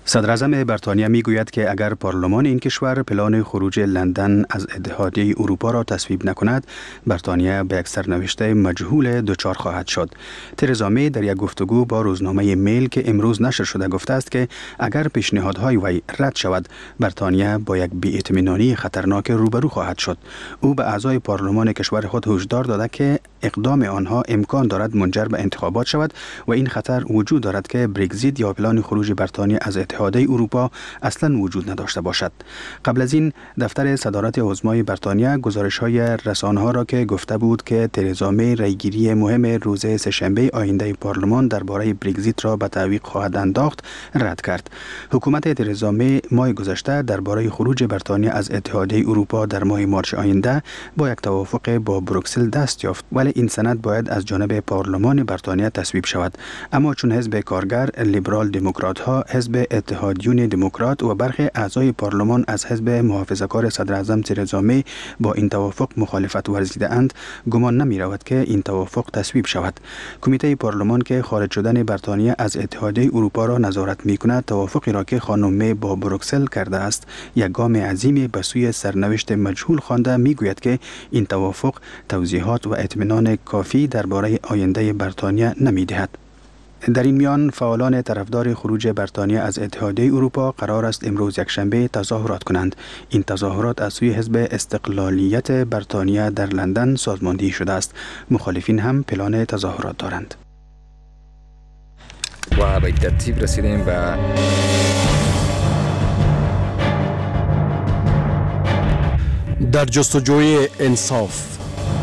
صدر اعظم بریتانیا میگوید که اگر پارلمان این کشور پلان خروج لندن از اتحادیه اروپا را تصویب نکند، بریتانیا به یک سرنوشت مجهول دچار خواهد شد. ترزا می در یک گفتگو با روزنامه میل که امروز نشر شده گفته است که اگر پیشنهادهای وی رد شود، بریتانیا با یک بی‌اطمینانی خطرناک روبرو خواهد شد. او به اعضای پارلمان کشور خود هشدار داده که اقدام آنها امکان دارد منجر به انتخابات شود و این خطر وجود دارد که برگزیت یا پلان خروج بریتانیا از اتحادیه اروپا اصلا وجود نداشته باشد. قبل از این دفتر صدارت عظمای بریتانیا گزارش‌های رسانه‌ها را که گفته بود که ترزا می رأیگیری مهم روز سه‌شنبه آینده پارلمان درباره برگزیت را به تعویق خواهد انداخت رد کرد. حکومت ترزا می ماه گذشته درباره خروج بریتانیا از اتحادیه اروپا در ماه مارس آینده با یک توافق با بروکسل دست یافت، ولی این سند باید از جانب پارلمان بریتانیا تصویب شود. اما چون حزب کارگر، لیبرال دموکرات ها، حزب اتحادیون دموکرات و برخی اعضای پارلمان از حزب محافظه‌کار صدر اعظم ترزا می با این توافق مخالفت ورزیده اند، گمان نمی رود که این توافق تصویب شود. کمیته پارلمان که خارج شدن بریتانیا از اتحادیه اروپا را نظارت می کند، توافقی را که خانم می با بروکسل کرده است یک گام عظیمی به سوی سرنوشت مجهول خوانده می گوید که این توافق توضیحات و اطمینان کافی درباره آینده بریتانیا نمی دهد. در این میان فعالان طرفدار خروج بریتانیا از اتحادیه اروپا قرار است امروز یکشنبه تظاهرات کنند. این تظاهرات از سوی حزب استقلالیت بریتانیا در لندن سازماندهی شده است. مخالفین هم پلان تظاهرات دارند. و به ترتیب رسیدیم به در جستجوی انصاف.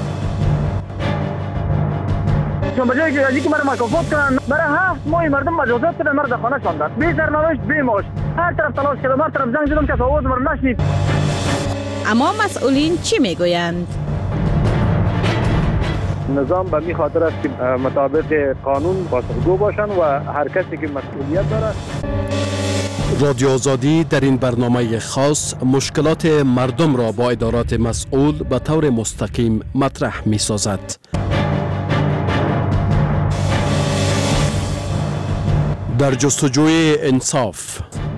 چون به جایی که از اینکه مرا مکافات کنن، برای 7 ماه مردم مجازات کردن، مرا در خانه شاندن، بی سرنوشت بی معاش. هر طرف تلاش کردم، هر طرف زنگ زدم، کس آواز مرا نشنید. اما مسئولین چی میگویند؟ نظام به می خاطر است که مطابق قانون پاسخگو باشند و هر کسی که مسئولیت دارد. رادیو آزادی در این برنامه خاص مشکلات مردم را با ادارات مسئول به طور مستقیم مطرح می سازد. در جستجوی انصاف.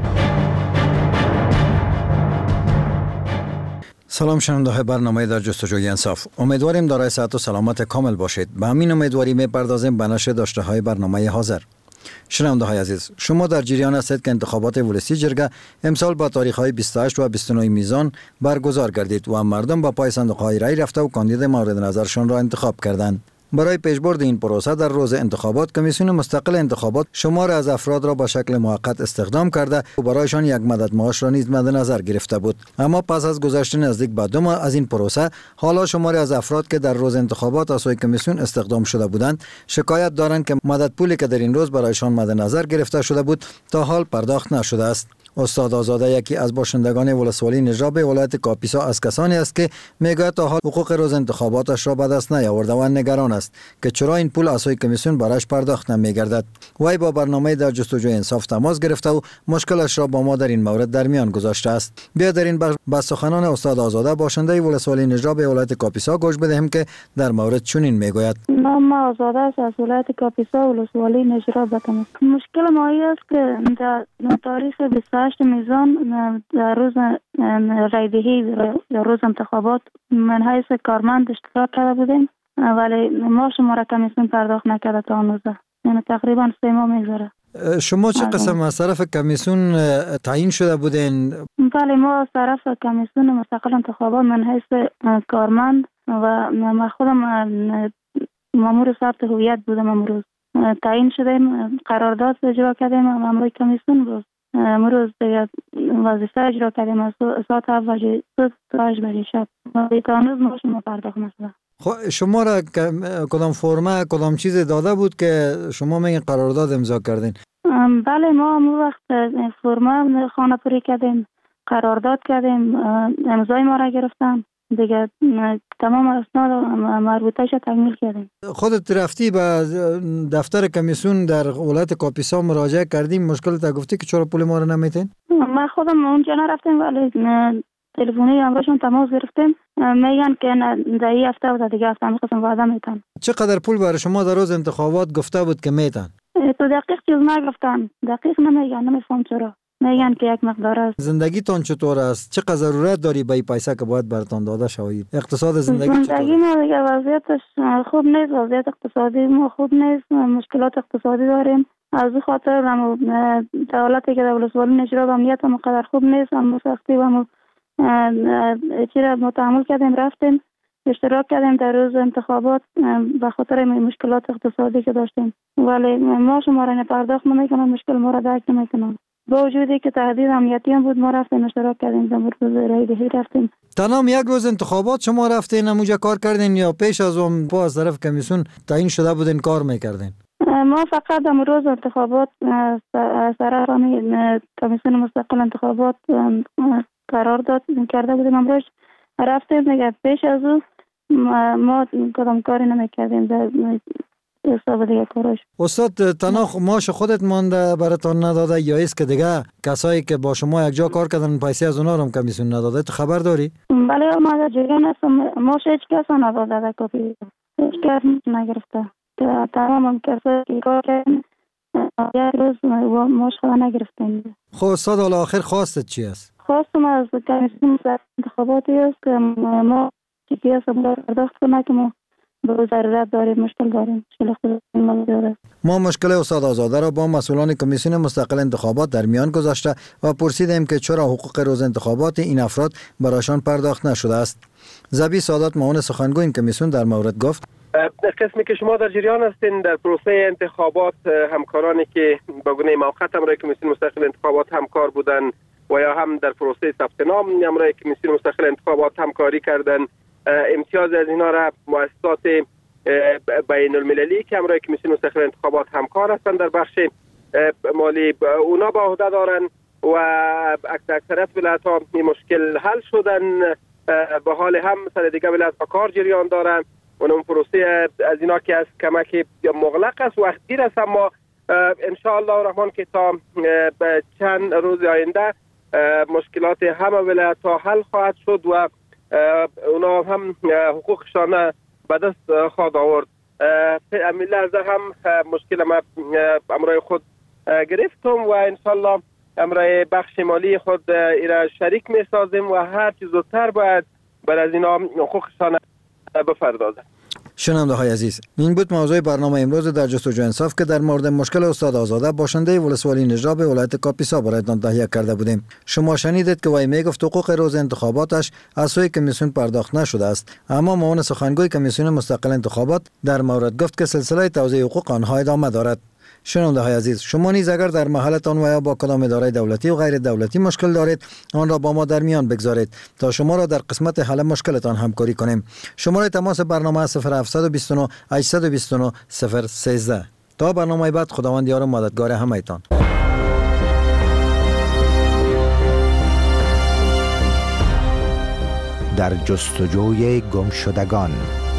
سلام شنونده برنامه در جستجوی انصاف. امیدواریم دارای صحت و سلامت کامل باشید. به همین امیدواری می‌پردازیم به نشر داشته های برنامه حاضر. شنونده های عزیز، شما در جریان هستید که انتخابات ولسی جرگه امسال با تاریخ های 28 و 29 میزان برگزار گردید و مردم با پای صندوق های رای رفته و کاندید مورد نظرشان را انتخاب کردند. برای پیشبرد این پروسه در روز انتخابات کمیسیون مستقل انتخابات شمار از افراد را به شکل موقت استخدام کرده و برایشان یک مدد معاش را نیز مد نظر گرفته بود. اما پس از گذشت نزدیک به 2 ماه از این پروسه، حالا شماری از افراد که در روز انتخابات از سوی کمیسیون استخدام شده بودند شکایت دارند که مدد پولی که در این روز برایشان مد نظر گرفته شده بود تا حال پرداخت نشده است. استاد آزاده یکی از باشندگان ولسوالی نجراب ولایت کاپیسا از کسانی است که میگوید تا حال حقوق روز انتخاباتش را به دست نیاورده و نگران است که چرا این پول از سوی کمیسیون برایش پرداخت نمیگردد. وی با برنامه در جستجوی انصاف تماس گرفته و مشکلش را با ما در این مورد در میان گذاشته است. بیا در این بخش با سخنان استاد آزاده باشنده ولسوالی نجراب ولایت کاپیسا گوش بدهیم که در مورد چنین میگوید. نام آزاده است از ولایت کاپیسا ولسوالی نجراب. مشکل ما است که در تاریخ 28 میزان در روز رایدهی یا روز انتخابات من حیث کارمند اشتراک کرده بودیم، ولی ما شما را کمیسیون پرداخت نکرده تا آن روزه، یعنی تقریبا 3 ماه میگذره. شما چه قسم از طرف کمیسیون تعیین شده بودین؟ بله، ما از طرف کمیسیون مستقل انتخابات من حیث کارمند و من خودم مامور ثبت هویت بودم، امروز تعیین شدیم، قرارداد اجرا کردیم، امروز کمیسیون بود. امروز دیگه وظیفه اجرا کردیم از ساعت 7 تا 8 شب و تا هنوز ما شما پرداخت نشده. خب شما را کدام فرمه کدام چیز داده بود که شما میگین قرارداد امضا کردین؟ بله، ما همون وقت فرمه خانه پوری کردیم، قرارداد کردیم، امضای ما را گرفتن دیگه، تمام اسناد مربوطه شو تکمیل کردیم. خودت رفتی به دفتر کمیسیون در ولایت کاپیسا مراجعه کردیم، مشکل تا گفتی که چرا پول ما رو نمیتین؟ من خودم اونجا نرفتم ولی تلفنی همراهشون تماس گرفتیم، میگن که در این هفته و دیگه هفته میخواستم وعده میتن. چقدر پول برای شما در روز انتخابات گفته بود که میتن؟ تو دقیق چیز نگفتن، دقیق نمیگن، نمیفهم چرا. میگن که یک مقدار است. زندگیتان چطور است؟ چقدر ضرورت داری به این پیسه که باید براتان داده شود؟ اقتصاد زندگی زندگی ما دیگه وضعیتش خوب نیست، وضعیت اقتصادی ما خوب نیست، مشکلات اقتصادی داریم. از این خاطر دولتی که در ولسوالی اجرا امنیت هم قدر خوب نیست، هم سختی و هم چیزا متحمل کردیم، رفتیم اشتراک کردیم در روز انتخابات به خاطر مشکلات اقتصادی که داشتیم، ولی ما شما را پرداخت نمیکنم، مشکل ما را درک نمیکنم. با وجودی که تهدید امنیتی هم بود ما رفتیم اشتراک کردیم، در روز رای دهی رفتیم. تنها یک روز انتخابات شما رفتین همونجا کار کردین یا پیش از اون با از طرف کمیسیون تعیین شده بودین کار میکردین؟ ما فقط در روز انتخابات طرف کمیسیون مستقل انتخابات قرار داد کرده بودیم، امروز رفتیم دیگه. پیش از اون ما کدام کاری نمیکردیم در حساب دیگه کارش. استاد تنها ماش خودت مانده براتون نداده یا است که دیگه کسایی که با شما یک جا کار کردن پیسه از اونا رو هم کمیسیون نداده؟ تو خبر داری؟ بله ما در جریان هستم، ماش هیچ کس نداده در کپی، هیچ کس نگرفته. تمام کسایی که کار کردن یک روز ماش خدا نگرفتیم. خب استاد حالا آخر خواستت چی است؟ خواستم از کمیسیون انتخاباتی است که ما چیزی هست پرداخت کنه که ما به ضرورت داریم، مشکل داریم، مشکل اقتصادی داریم. ما مشکل استاد آزاده را با مسئولان کمیسیون مستقل انتخابات در میان گذاشته و پرسیدیم که چرا حقوق روز انتخابات این افراد برایشان پرداخت نشده است. زبی سادات معاون سخنگوی این کمیسیون در مورد گفت: قسمی که شما در جریان هستین در پروسه انتخابات، همکارانی که با گونه موقت همراه کمیسیون مستقل انتخابات همکار بودن و یا هم در پروسه ثبت نام همراه کمیسیون مستقل انتخابات همکاری کردن، امتیاز از اینا را مؤسسات بین المللی که همراه کمیسیون مستقل انتخابات همکار هستند در بخش مالی اونا با عهده دارن و اکثریت ولایت‌ها این مشکل حل شدن. به حال هم مثلا دیگه ولایت‌ها کار جریان دارن و اون پروسه از اینا که از کمک مغلق است، وقتگیر است، اما ان شاء الله الرحمن که تا چند روز آینده مشکلات همه ولایت‌ها حل خواهد شد و اونا هم حقوقشان به دست خواهد آورد. همین لحظه هم مشکل ما امرای خود گرفتم و انشالله امرای بخش مالی خود ایرا شریک می سازیم و هر چیز زودتر باید بر از اینا حقوقشان بپردازن. شنونده های عزیز، این بود موضوع برنامه امروز در جستجو انصاف که در مورد مشکل استاد آزاده باشنده ولسوالی نجراب ولایت کاپیسا برایتان تهیه کرده بودیم. شما شنیدید که وی میگفت حقوق روز انتخاباتش از سوی کمیسیون پرداخت نشده است، اما معاون سخنگوی کمیسیون مستقل انتخابات در مورد گفت که سلسله توزیع حقوق آنها ادامه دارد. شنونده های عزیز، شما نیز اگر در محلتان و یا با کدام اداره دولتی و غیر دولتی مشکل دارید، آن را با ما در میان بگذارید تا شما را در قسمت حل مشکلتان همکاری کنیم. شماره تماس برنامه 0729 829 013. تا برنامه بعد، خداوند یار و مددگار همه‌تان. در جستجوی گمشدگان.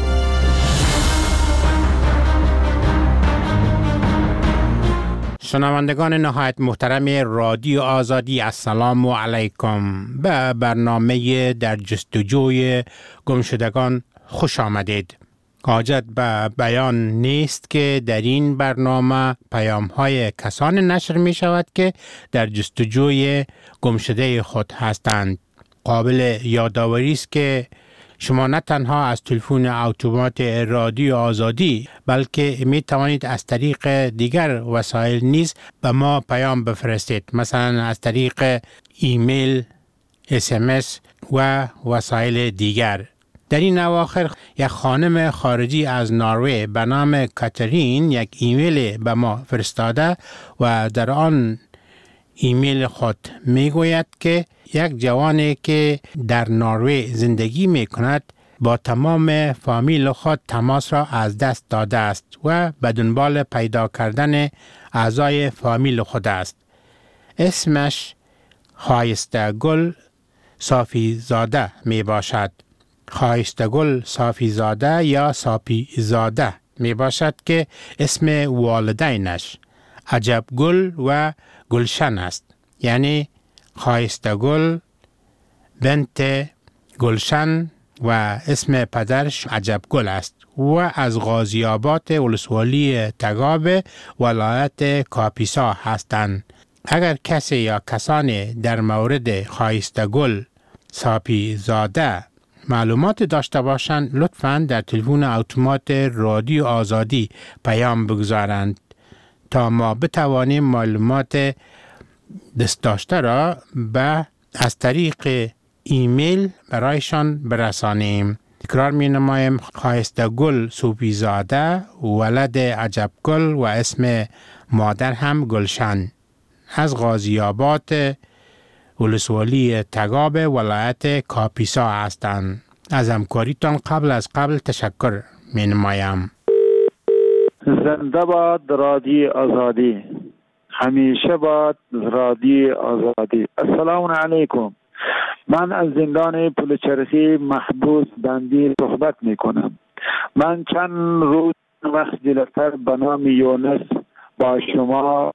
شنوندگان نهایت محترم رادیو آزادی، السلام علیکم. به برنامه در جستجوی گمشدگان خوش آمدید. حاجت به بیان نیست که در این برنامه پیام‌های کسان نشر می شود که در جستجوی گمشده خود هستند. قابل یادآوری است که شما نه تنها از تلفن اتومات رادیو آزادی بلکه می توانید از طریق دیگر وسایل نیز به ما پیام بفرستید، مثلا از طریق ایمیل، SMS و وسایل دیگر. در این اواخر یک خانم خارجی از نروژ به نام کاترین یک ایمیل به ما فرستاده و در آن ایمیل خود می گوید که یک جوانی که در نروژ زندگی می کند با تمام فامیل خود تماس را از دست داده است و به دنبال پیدا کردن اعضای فامیل خود است. اسمش خایسته گل صافی زاده می باشد. خایسته گل صافی زاده یا صافی زاده می باشد که اسم والدینش عجب گل و گلشن است. یعنی خایسته گل بنت گلشن و اسم پدرش عجب گل است و از غازی آباد ولسوالی تگاب ولایت کاپیسا هستند. اگر کسی یا کسانی در مورد خایسته گل ساپی زاده معلومات داشته باشند لطفاً در تلفن اتومات رادیو آزادی پیام بگذارند تا ما بتوانیم معلومات دست داشته را از طریق ایمیل برایشان برسانیم. تکرار می نمایم خایسته گل سوپی زاده ولد عجب گل و اسم مادر هم گلشن از غازی آباد ولسوالی تگاب ولایت کاپیسا هستند. از همکاریتان قبل تشکر می نمایم. زنده باد رادیو آزادی، همیشه باد رادیو آزادی. السلام علیکم. من از زندان پلچرخی محبوس بندی صحبت می کنم. من چند روز وقت جلوتر به نام یونس با شما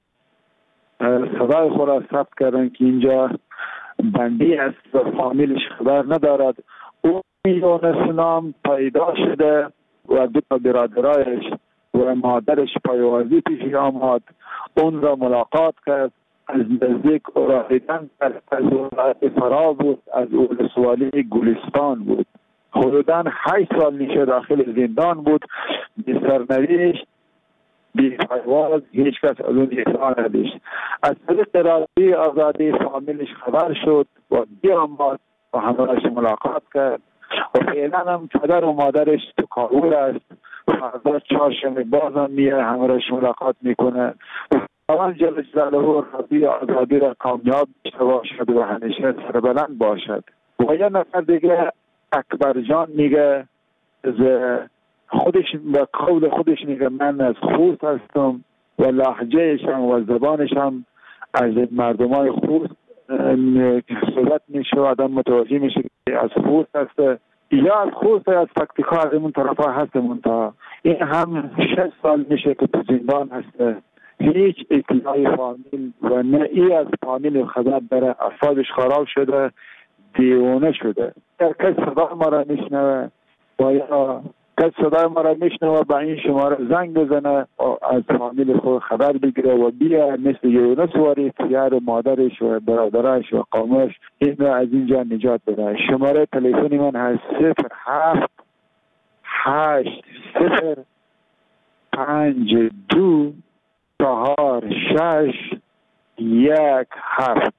صدای خود را ثبت کردن که اینجا بندی است و فامیلش خبر ندارد. او یونس نام پیدا شده و دو تا برادرایش و مادرش پایوازی پیش آمد. اون را ملاقات کرد، از نزدیک او را دیدن کرد. از ولایت فرا بود، از ولسوالی گلستان بود. حدوداً 8 سال میشه داخل زندان بود. بی سرنوشت، بی پرواز، هیچ کس از اون اطلاع نداشت. از طریق رادیو آزادی فامیلش خبر شد و بیامد و همراهش ملاقات کرد و فعلا هم پدر و مادرش تو کابل است. فردا چهارشنبه بازم میه همراهش ملاقات میکنه. خداوند جل جلاله رادیو آزادی را کامیاب داشته باشد و همیشه سربلند باشد. و یه نفر دیگه اکبر جان میگه از خودش به قول خودش میگه من از خوست هستم و لهجهشم و زبانشم از مردمای خوست صحبت میشه و آدم متوجه میشه که از خوست هست یا از خوست یا از پکتیکا، از اون طرف ها هستمون. تا این هم 6 سال میشه که تو زندان هست. هیچ اطلاعی فامیل و نه ای از فامیل خبر داره. اعصابش خراب شده، دیوانه شده. کس صدای ما را میشنوه و یا کس صدای ما را میشنوه با این شماره زنگ بزنه از فامیل خود خبر بگیره و بیا مثل یونس واری پدر و مادرش و برادرش و قومش این را از اینجا نجات بده. شماره تلفنی من هست 07 8 0 5 2 4 6 1 7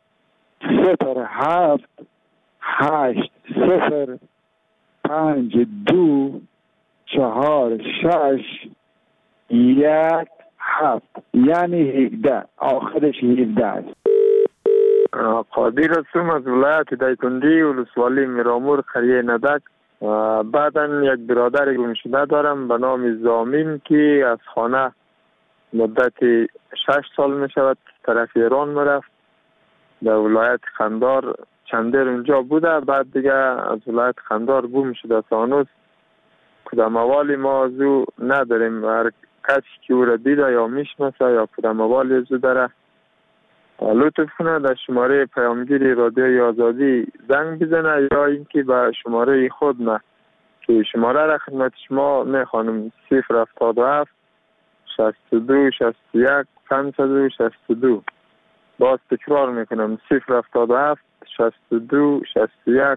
07 8 0 5 2 4 6 1 7 یعنی 17 آخرش 17 است. قادر هستم از ولایت دایکنډي ولسوالی میرامور قریه ندک. بعدن یک برادر گم شده دارم به نام زامین که از خانه مدت 6 سال می شود طرف ایران میرفت. در ولایت قندار چندر اونجا بوده، بعد دیگه از ولایت قندار گم شده. تانوس کدام اوالی ما از او نداریم. هر کسی که او را دیده یا میشناسه یا کدام اوالی از او داره لطف کنه در شماره پیامگیری رادیوی آزادی زنگ بزنه یا اینکه به شماره خود نه که شماره را خدمت شما میخوانم 077 62 61 562. باز تکرار میکنم 077 62 61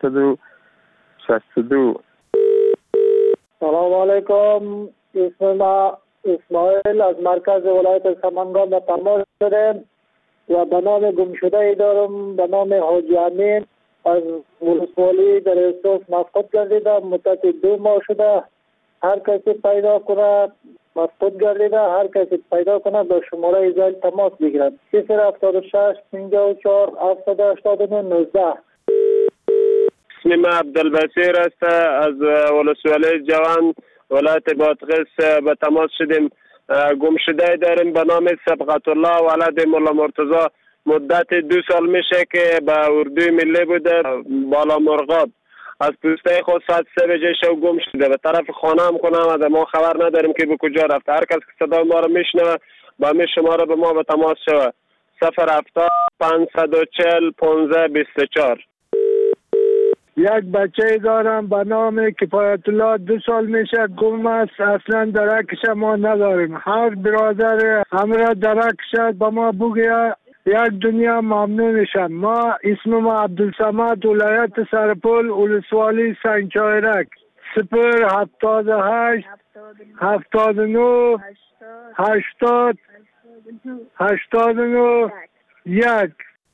562. سلام علیکم. اسم ما اسماعیل از مرکز ولایت سمنگان به تماس شده و به نام گم شده ای دارم به نام حاجی امین از ولسوالی در استوس مفقود گردیده. مدت 2 ماه شده. هر کسی پیدا کنه مفقود گردیده، هر کسی پیدا کنه به شماره زایل تماس بگیرد 076 54 789 19. اسم عبدالبصیر است از ولسوالی جوان ولایت بادغیس به تماس شدیم. گم شده داریم به نام سبقت الله ولد مولا مرتضی. مدت 2 سال میشه که به اردوی ملی بوده بالا مرغاب. از پوسته خود ساعت 3 بجه شب گم شده. به طرف خانه هم کنم ما خبر نداریم که به کجا رفته. هر کس که صدای ما را میشنوه با می شماره به ما به تماس شود 070 540 15 24. یک بچه دارم به نام کفایت الله 2 سال میشه گم است. اصلا درکش ما نداریم. هر برادر همراه درکش به ما بگه یک دنیا ممنونشم. ما اسم ما عبدالصمد، ولایت سرپل، ولسوالی سنگچایرک. 078 79 80 89 1.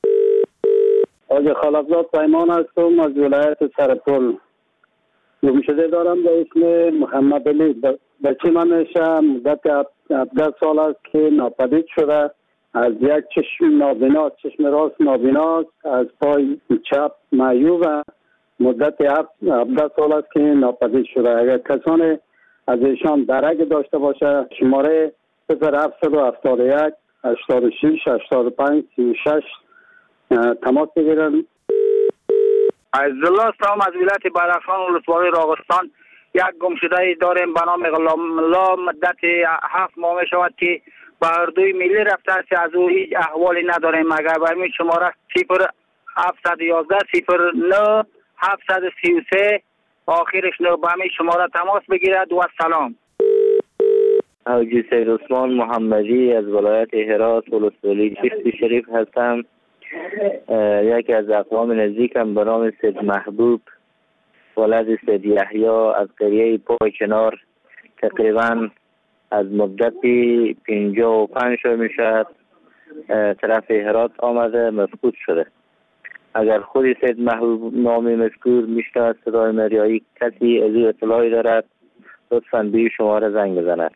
آج خالقزاد پیمان هستم از ولایت سرپل. گمشده دارم به اسم محمد علی. بچه من میشه مدت 17 سال است که ناپدید شده. از یک چشم نابیناست، چشم راست نابیناست، از پای چپ معیوب. مدت 17 سال است که ناپدید شده. اگر کسانی از ایشان درک داشته باشه شماره 0771 86 85 36 تماس بگیرن. عزالله سلام از ولایت بدخشان ولسوالی راغستان. یک گمشده داریم به نام غلام الله. مدت 7 ماه می شود که به اردوی ملی رفته است. از او هیچ احوالی نداریم. اگر برمی شماره 0711 09 733 آخرش 9 به همین شماره تماس بگیرد و سلام. حاجی سید عثمان محمدی از ولایت هرات ولسوالی چشتی شریف هستم. یکی از اقوام نزدیکم به نام سید محبوب ولد سید یحیی از قریه پای کنار تقریبا از مدتی 55 سال می شود طرف هرات آمده مفقود شده. اگر خودی سید محبوب نامی مذکور میشناسد صدای مریایی کسی از او اطلاعی دارد لطفاً به شماره زنگ بزند.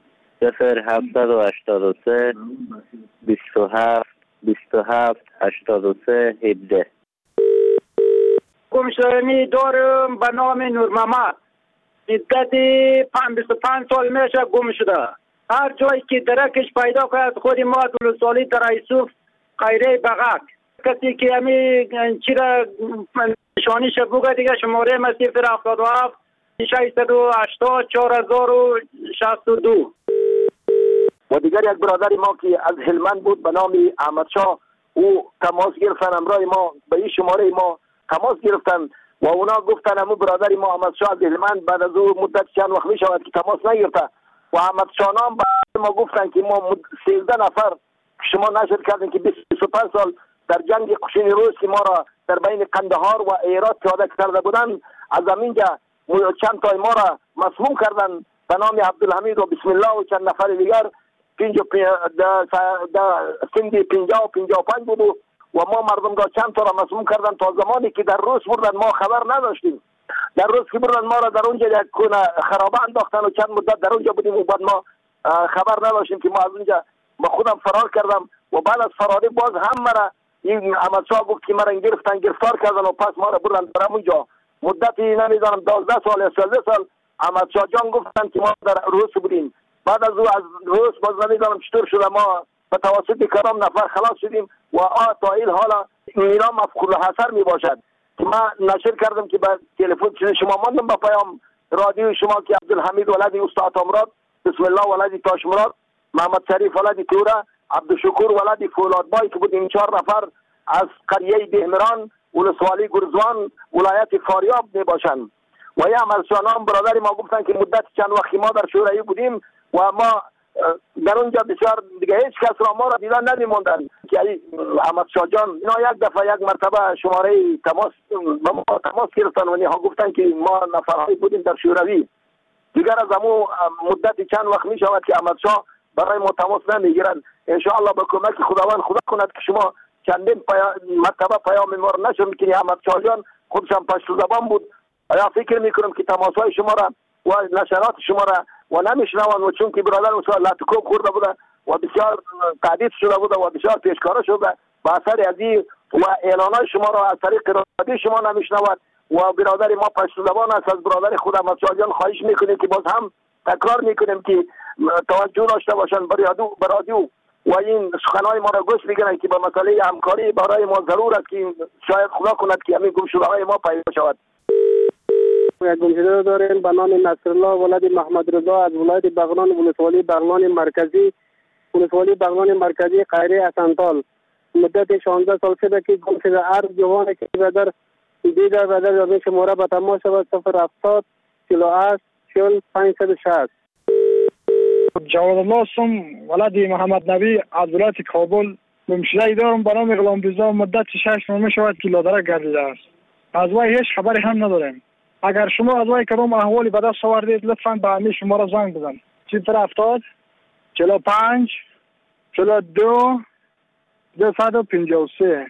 0783 27 27 83 17. گمشدگی دارم به نام نور محمد. مدت 25 سال میشه گم شده. هر جایی که درکش پیدا کرد خود ما ولسوالی در یوسف قیره بغک. کسی که همی چرا نشانیش بگه دیگه شماره ما 077 680 4062. و دیگر یک برادر ما که از هلمند بود به نام احمد شاه او تماس گرفتن امرای ما به این شماره ما تماس گرفتن و اونا گفتن همون برادر ما احمد شاه از هلمند بعد از او مدت چند وقت می شود که تماس نگرفته و احمد شاه نام ما گفتن که ما 13 نفر شما نشر کردین که 25 سال در جنگ قشین روز که ما را در بین قندهار و هرات پیاده کرده بودن از همینجا چند تای ما را مسموم کردن به نام عبدالحمید و بسم الله و چند نفر دیگر سندی 50 و 55 بود و ما مردم را چند تا را مسموم کردن تا زمانی که در روز بردن ما خبر نداشتیم. در روز که بردن ما را در اونجا یک کنه خرابه انداختن و چند مدت در اونجا بودیم و بعد ما خبر نداشتیم که ما از اونجا با خودم فرار کردم و بعد از فراری باز هم مرا این احمد شاه گفت که مرا گرفتار کردن و پس ما را بردن در اونجا مدتی نمیدانم 12 سال یا 13 سال احمد شاه جان گفتن که ما در روز بودیم. بعد از او از روز باز نمیدانم چطور شده ما به توسط کرام نفر خلاص شدیم و تا این حالا اینا مفقود الحصر می باشد که ما نشر کردم که به تلفن شما ماندم با پیام رادیو شما که عبدالحمید ولدی استاد امراد، بسم الله ولدی تاش مراد، محمد شریف ولدی توره، عبدالشکور ولدی فولادبای که بودیم 4 نفر از قریه دهمران ولسوالی گرزوان ولایت فاریاب می باشند و یا مرسانان برادر ما گفتن که مدت چند وقتی ما در شوروی بودیم و ما در اونجا بسیار دیگه هیچ کس را ما را دیدن نمی‌موندن که احمد شاه جان اینا یک دفعه یک مرتبه شماره تماس گرفتن و اینها گفتن که ما نفرهایی بودیم در شوروی. دیگر از همون مدت چند وقت می شود که احمد شاه برای ما تماس نمیگیرن. ان شاء الله با کمک خداوند خدا کند که شما چندین مرتبه پیام ما را نشون میکنی. احمد شاه جان خودشان پشت زبان بود. آیا فکر میکنم که تماسهای شما را و نشرات شما را و نمیشنوند و چون که برادر اون لطکوب خورده بوده و بسیار تعدید شده بوده و بسیار پیشکاره شده با اثر از این و اعلانات شما را از طریق رادیو شما نمیشنوند و برادر ما پشت زبان است. از برادر خود احمد شاه جان خواهش میکنیم که باز هم تکرار میکنیم که توجه داشته باشند بر رادیو و این سخنهای ما را گوش بگیرن که با مسئله همکاری برای ما ضرور است که شاید خدا کند که همین گمشده‌های ما پیدا شود. یک گمشده داریم به نام نصرالله ولد محمد رضا از ولایت بغلان ولسوالی بغلان مرکزی قیره اسنتال. مدت 16 سال شده که گمشده. هر جوانی که در دیگر بدل به شماره به تماس شود 070 48 40 560. جواد الله هستم، ولد محمد نبی از ولایت کابل. گمشده دارم به نام غلام رضا، مدت 6 ماه شود که لادرک گردیده است. از وی هیچ خبری هم نداریم. اگر شما از وی کدام احوالی به دست آوردید لطفاً به همین شماره زنگ بزن. 070 45 42 253.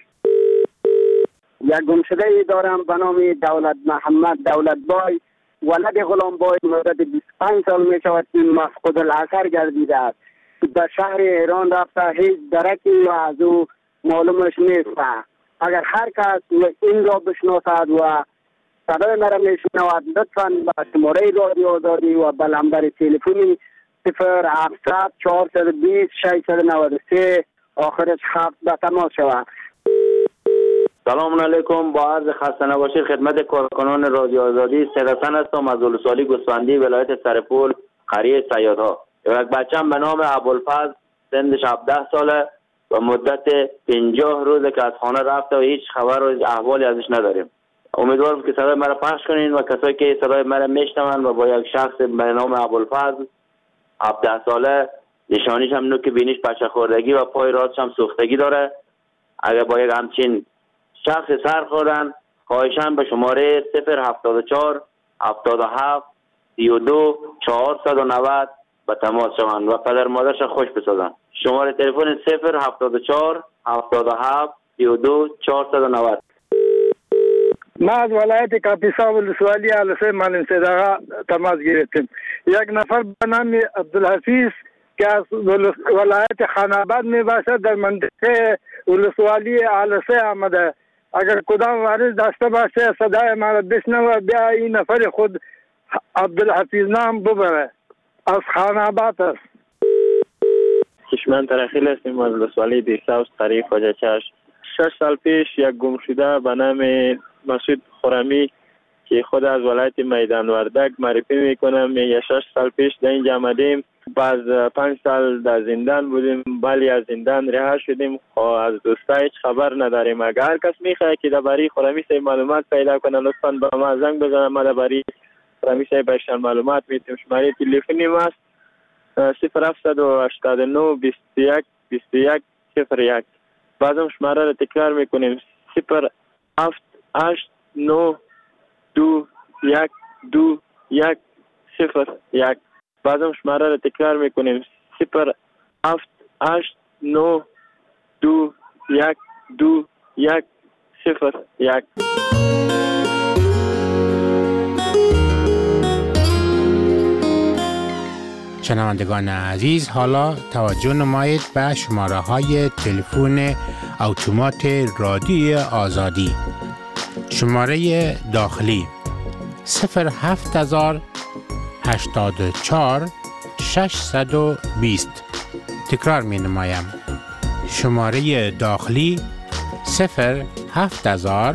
یک گمشده ای دارم به نام دولت محمد دولت بای، ولد غلام بای، مدت 25 سال می شود که مفقود الاثر گردیده است. به شهر ایران رفته، هیچ درکی و از او معلومش نیست. اگر هر کس این را بشناسد و صدای مرا میشنود لطفاً به شماره رادیو آزادی و به نمبر تلفنی 0700 420 693 آخرش 7 به تماس شود. سلام علیکم، با عرض خسته نباشید خدمت کارکنان رادیو آزادی. سیدحسن هستم از ولسوالی گوسفندی ولایت سرپول قریه صیادها. یک بچه‌ام به نام ابوالفضل، سنش 17 ساله و مدت 50 روزه که از خانه رفته و هیچ خبر و احوالی ازش نداریم. امیدوارم که صدای مرا پخش کنین و کسایی که صدای مرا میشنون و با یک شخص به نام ابوالفضل 17 ساله، نشانیش هم نوک بینیش پشه خوردگی و پای راستش هم سوختگی داره، اگر با یک همچین شخص سر خوردن خواهشاً به شماره 074 77 32 490 به تماس شوند و پدر مادرش خوش بسازن. شماره تلفن 074 77 32 490. ما از ولایت کاپیسا ولسوالی علسه معلم صدقه تماس گرفتیم. یک نفر به نام عبدالحفیظ که از ولایت خاناباد می باشد در منطقه ولسوالی علسه آمده. اگر کدام واریز داشته باشه صدای ما را بشنوه، بیا این نفر خود عبدالحفیظ نام ببره، از خاناباد است. کشمن ترخیل هستیم از ولسوالی دیساوس قریه خواجه چشم. 6 سال پیش یک گمشده به نام مسعود خرمی که خود از ولایت میدان وردک معرفی میکنم، میگه 6 سال پیش در اینجا آمدیم، بعد 5 سال در زندان بودیم، ولی از زندان رها شدیم. از دوستا هیچ خبر نداریم. اگر هر کس میخواه که درباره خرمی صاحب معلومات پیدا کنه لطفاً به ما زنگ بزنه، ما درباره خرمی صاحب بهشان معلومات میتیم. شماره تلفنی ما 0789 21 21 01. بعدم شماره را تکرار میکنیم 078 2 1 2 1 0 1. بعدم شماره را تکرار میکنیم 078 2 1 2 1 0 1. شنوندگان عزیز، حالا توجه نمایید به شماره های تلفن اتومات رادیو آزادی. شماره داخلی 07000 84 620. تکرار می نمایم. شماره داخلی 07000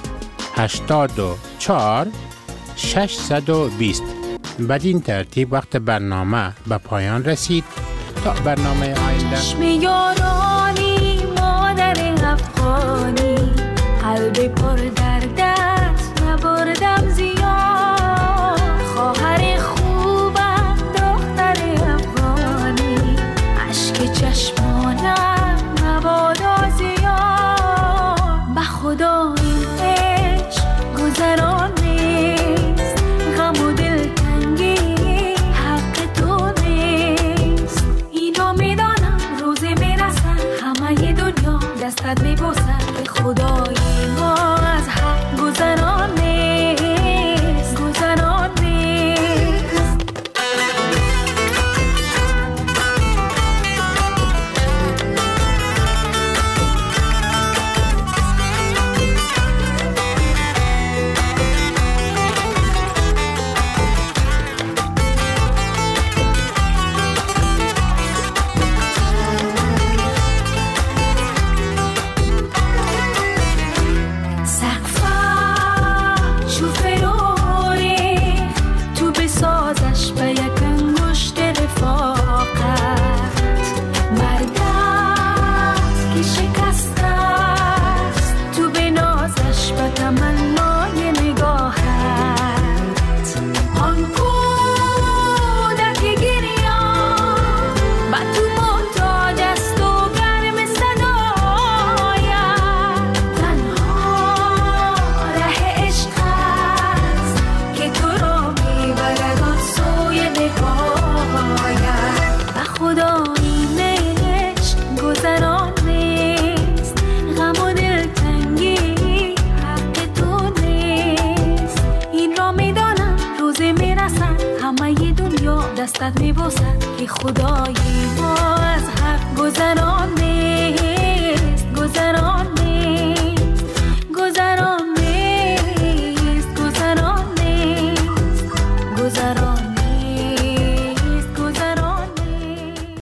84 620. بدین ترتیب وقت برنامه به پایان رسید. تا برنامه آینده. چشم یارانی مادر افغانی، قلب پر درد است نبردم زیاد. خواهر خوبم دختر افغانی، اشک چشمانم مبادا زیاد. به خدا این عشق گذران نیست، غم و دلتنگی حق تو نیست. اینو میدانم روزی میرسن همه دنیا دستت میبوسن، به خدای ما از حق گذران نیست، گذران نیست. دستت میبوسد که خدای ما از حق گذران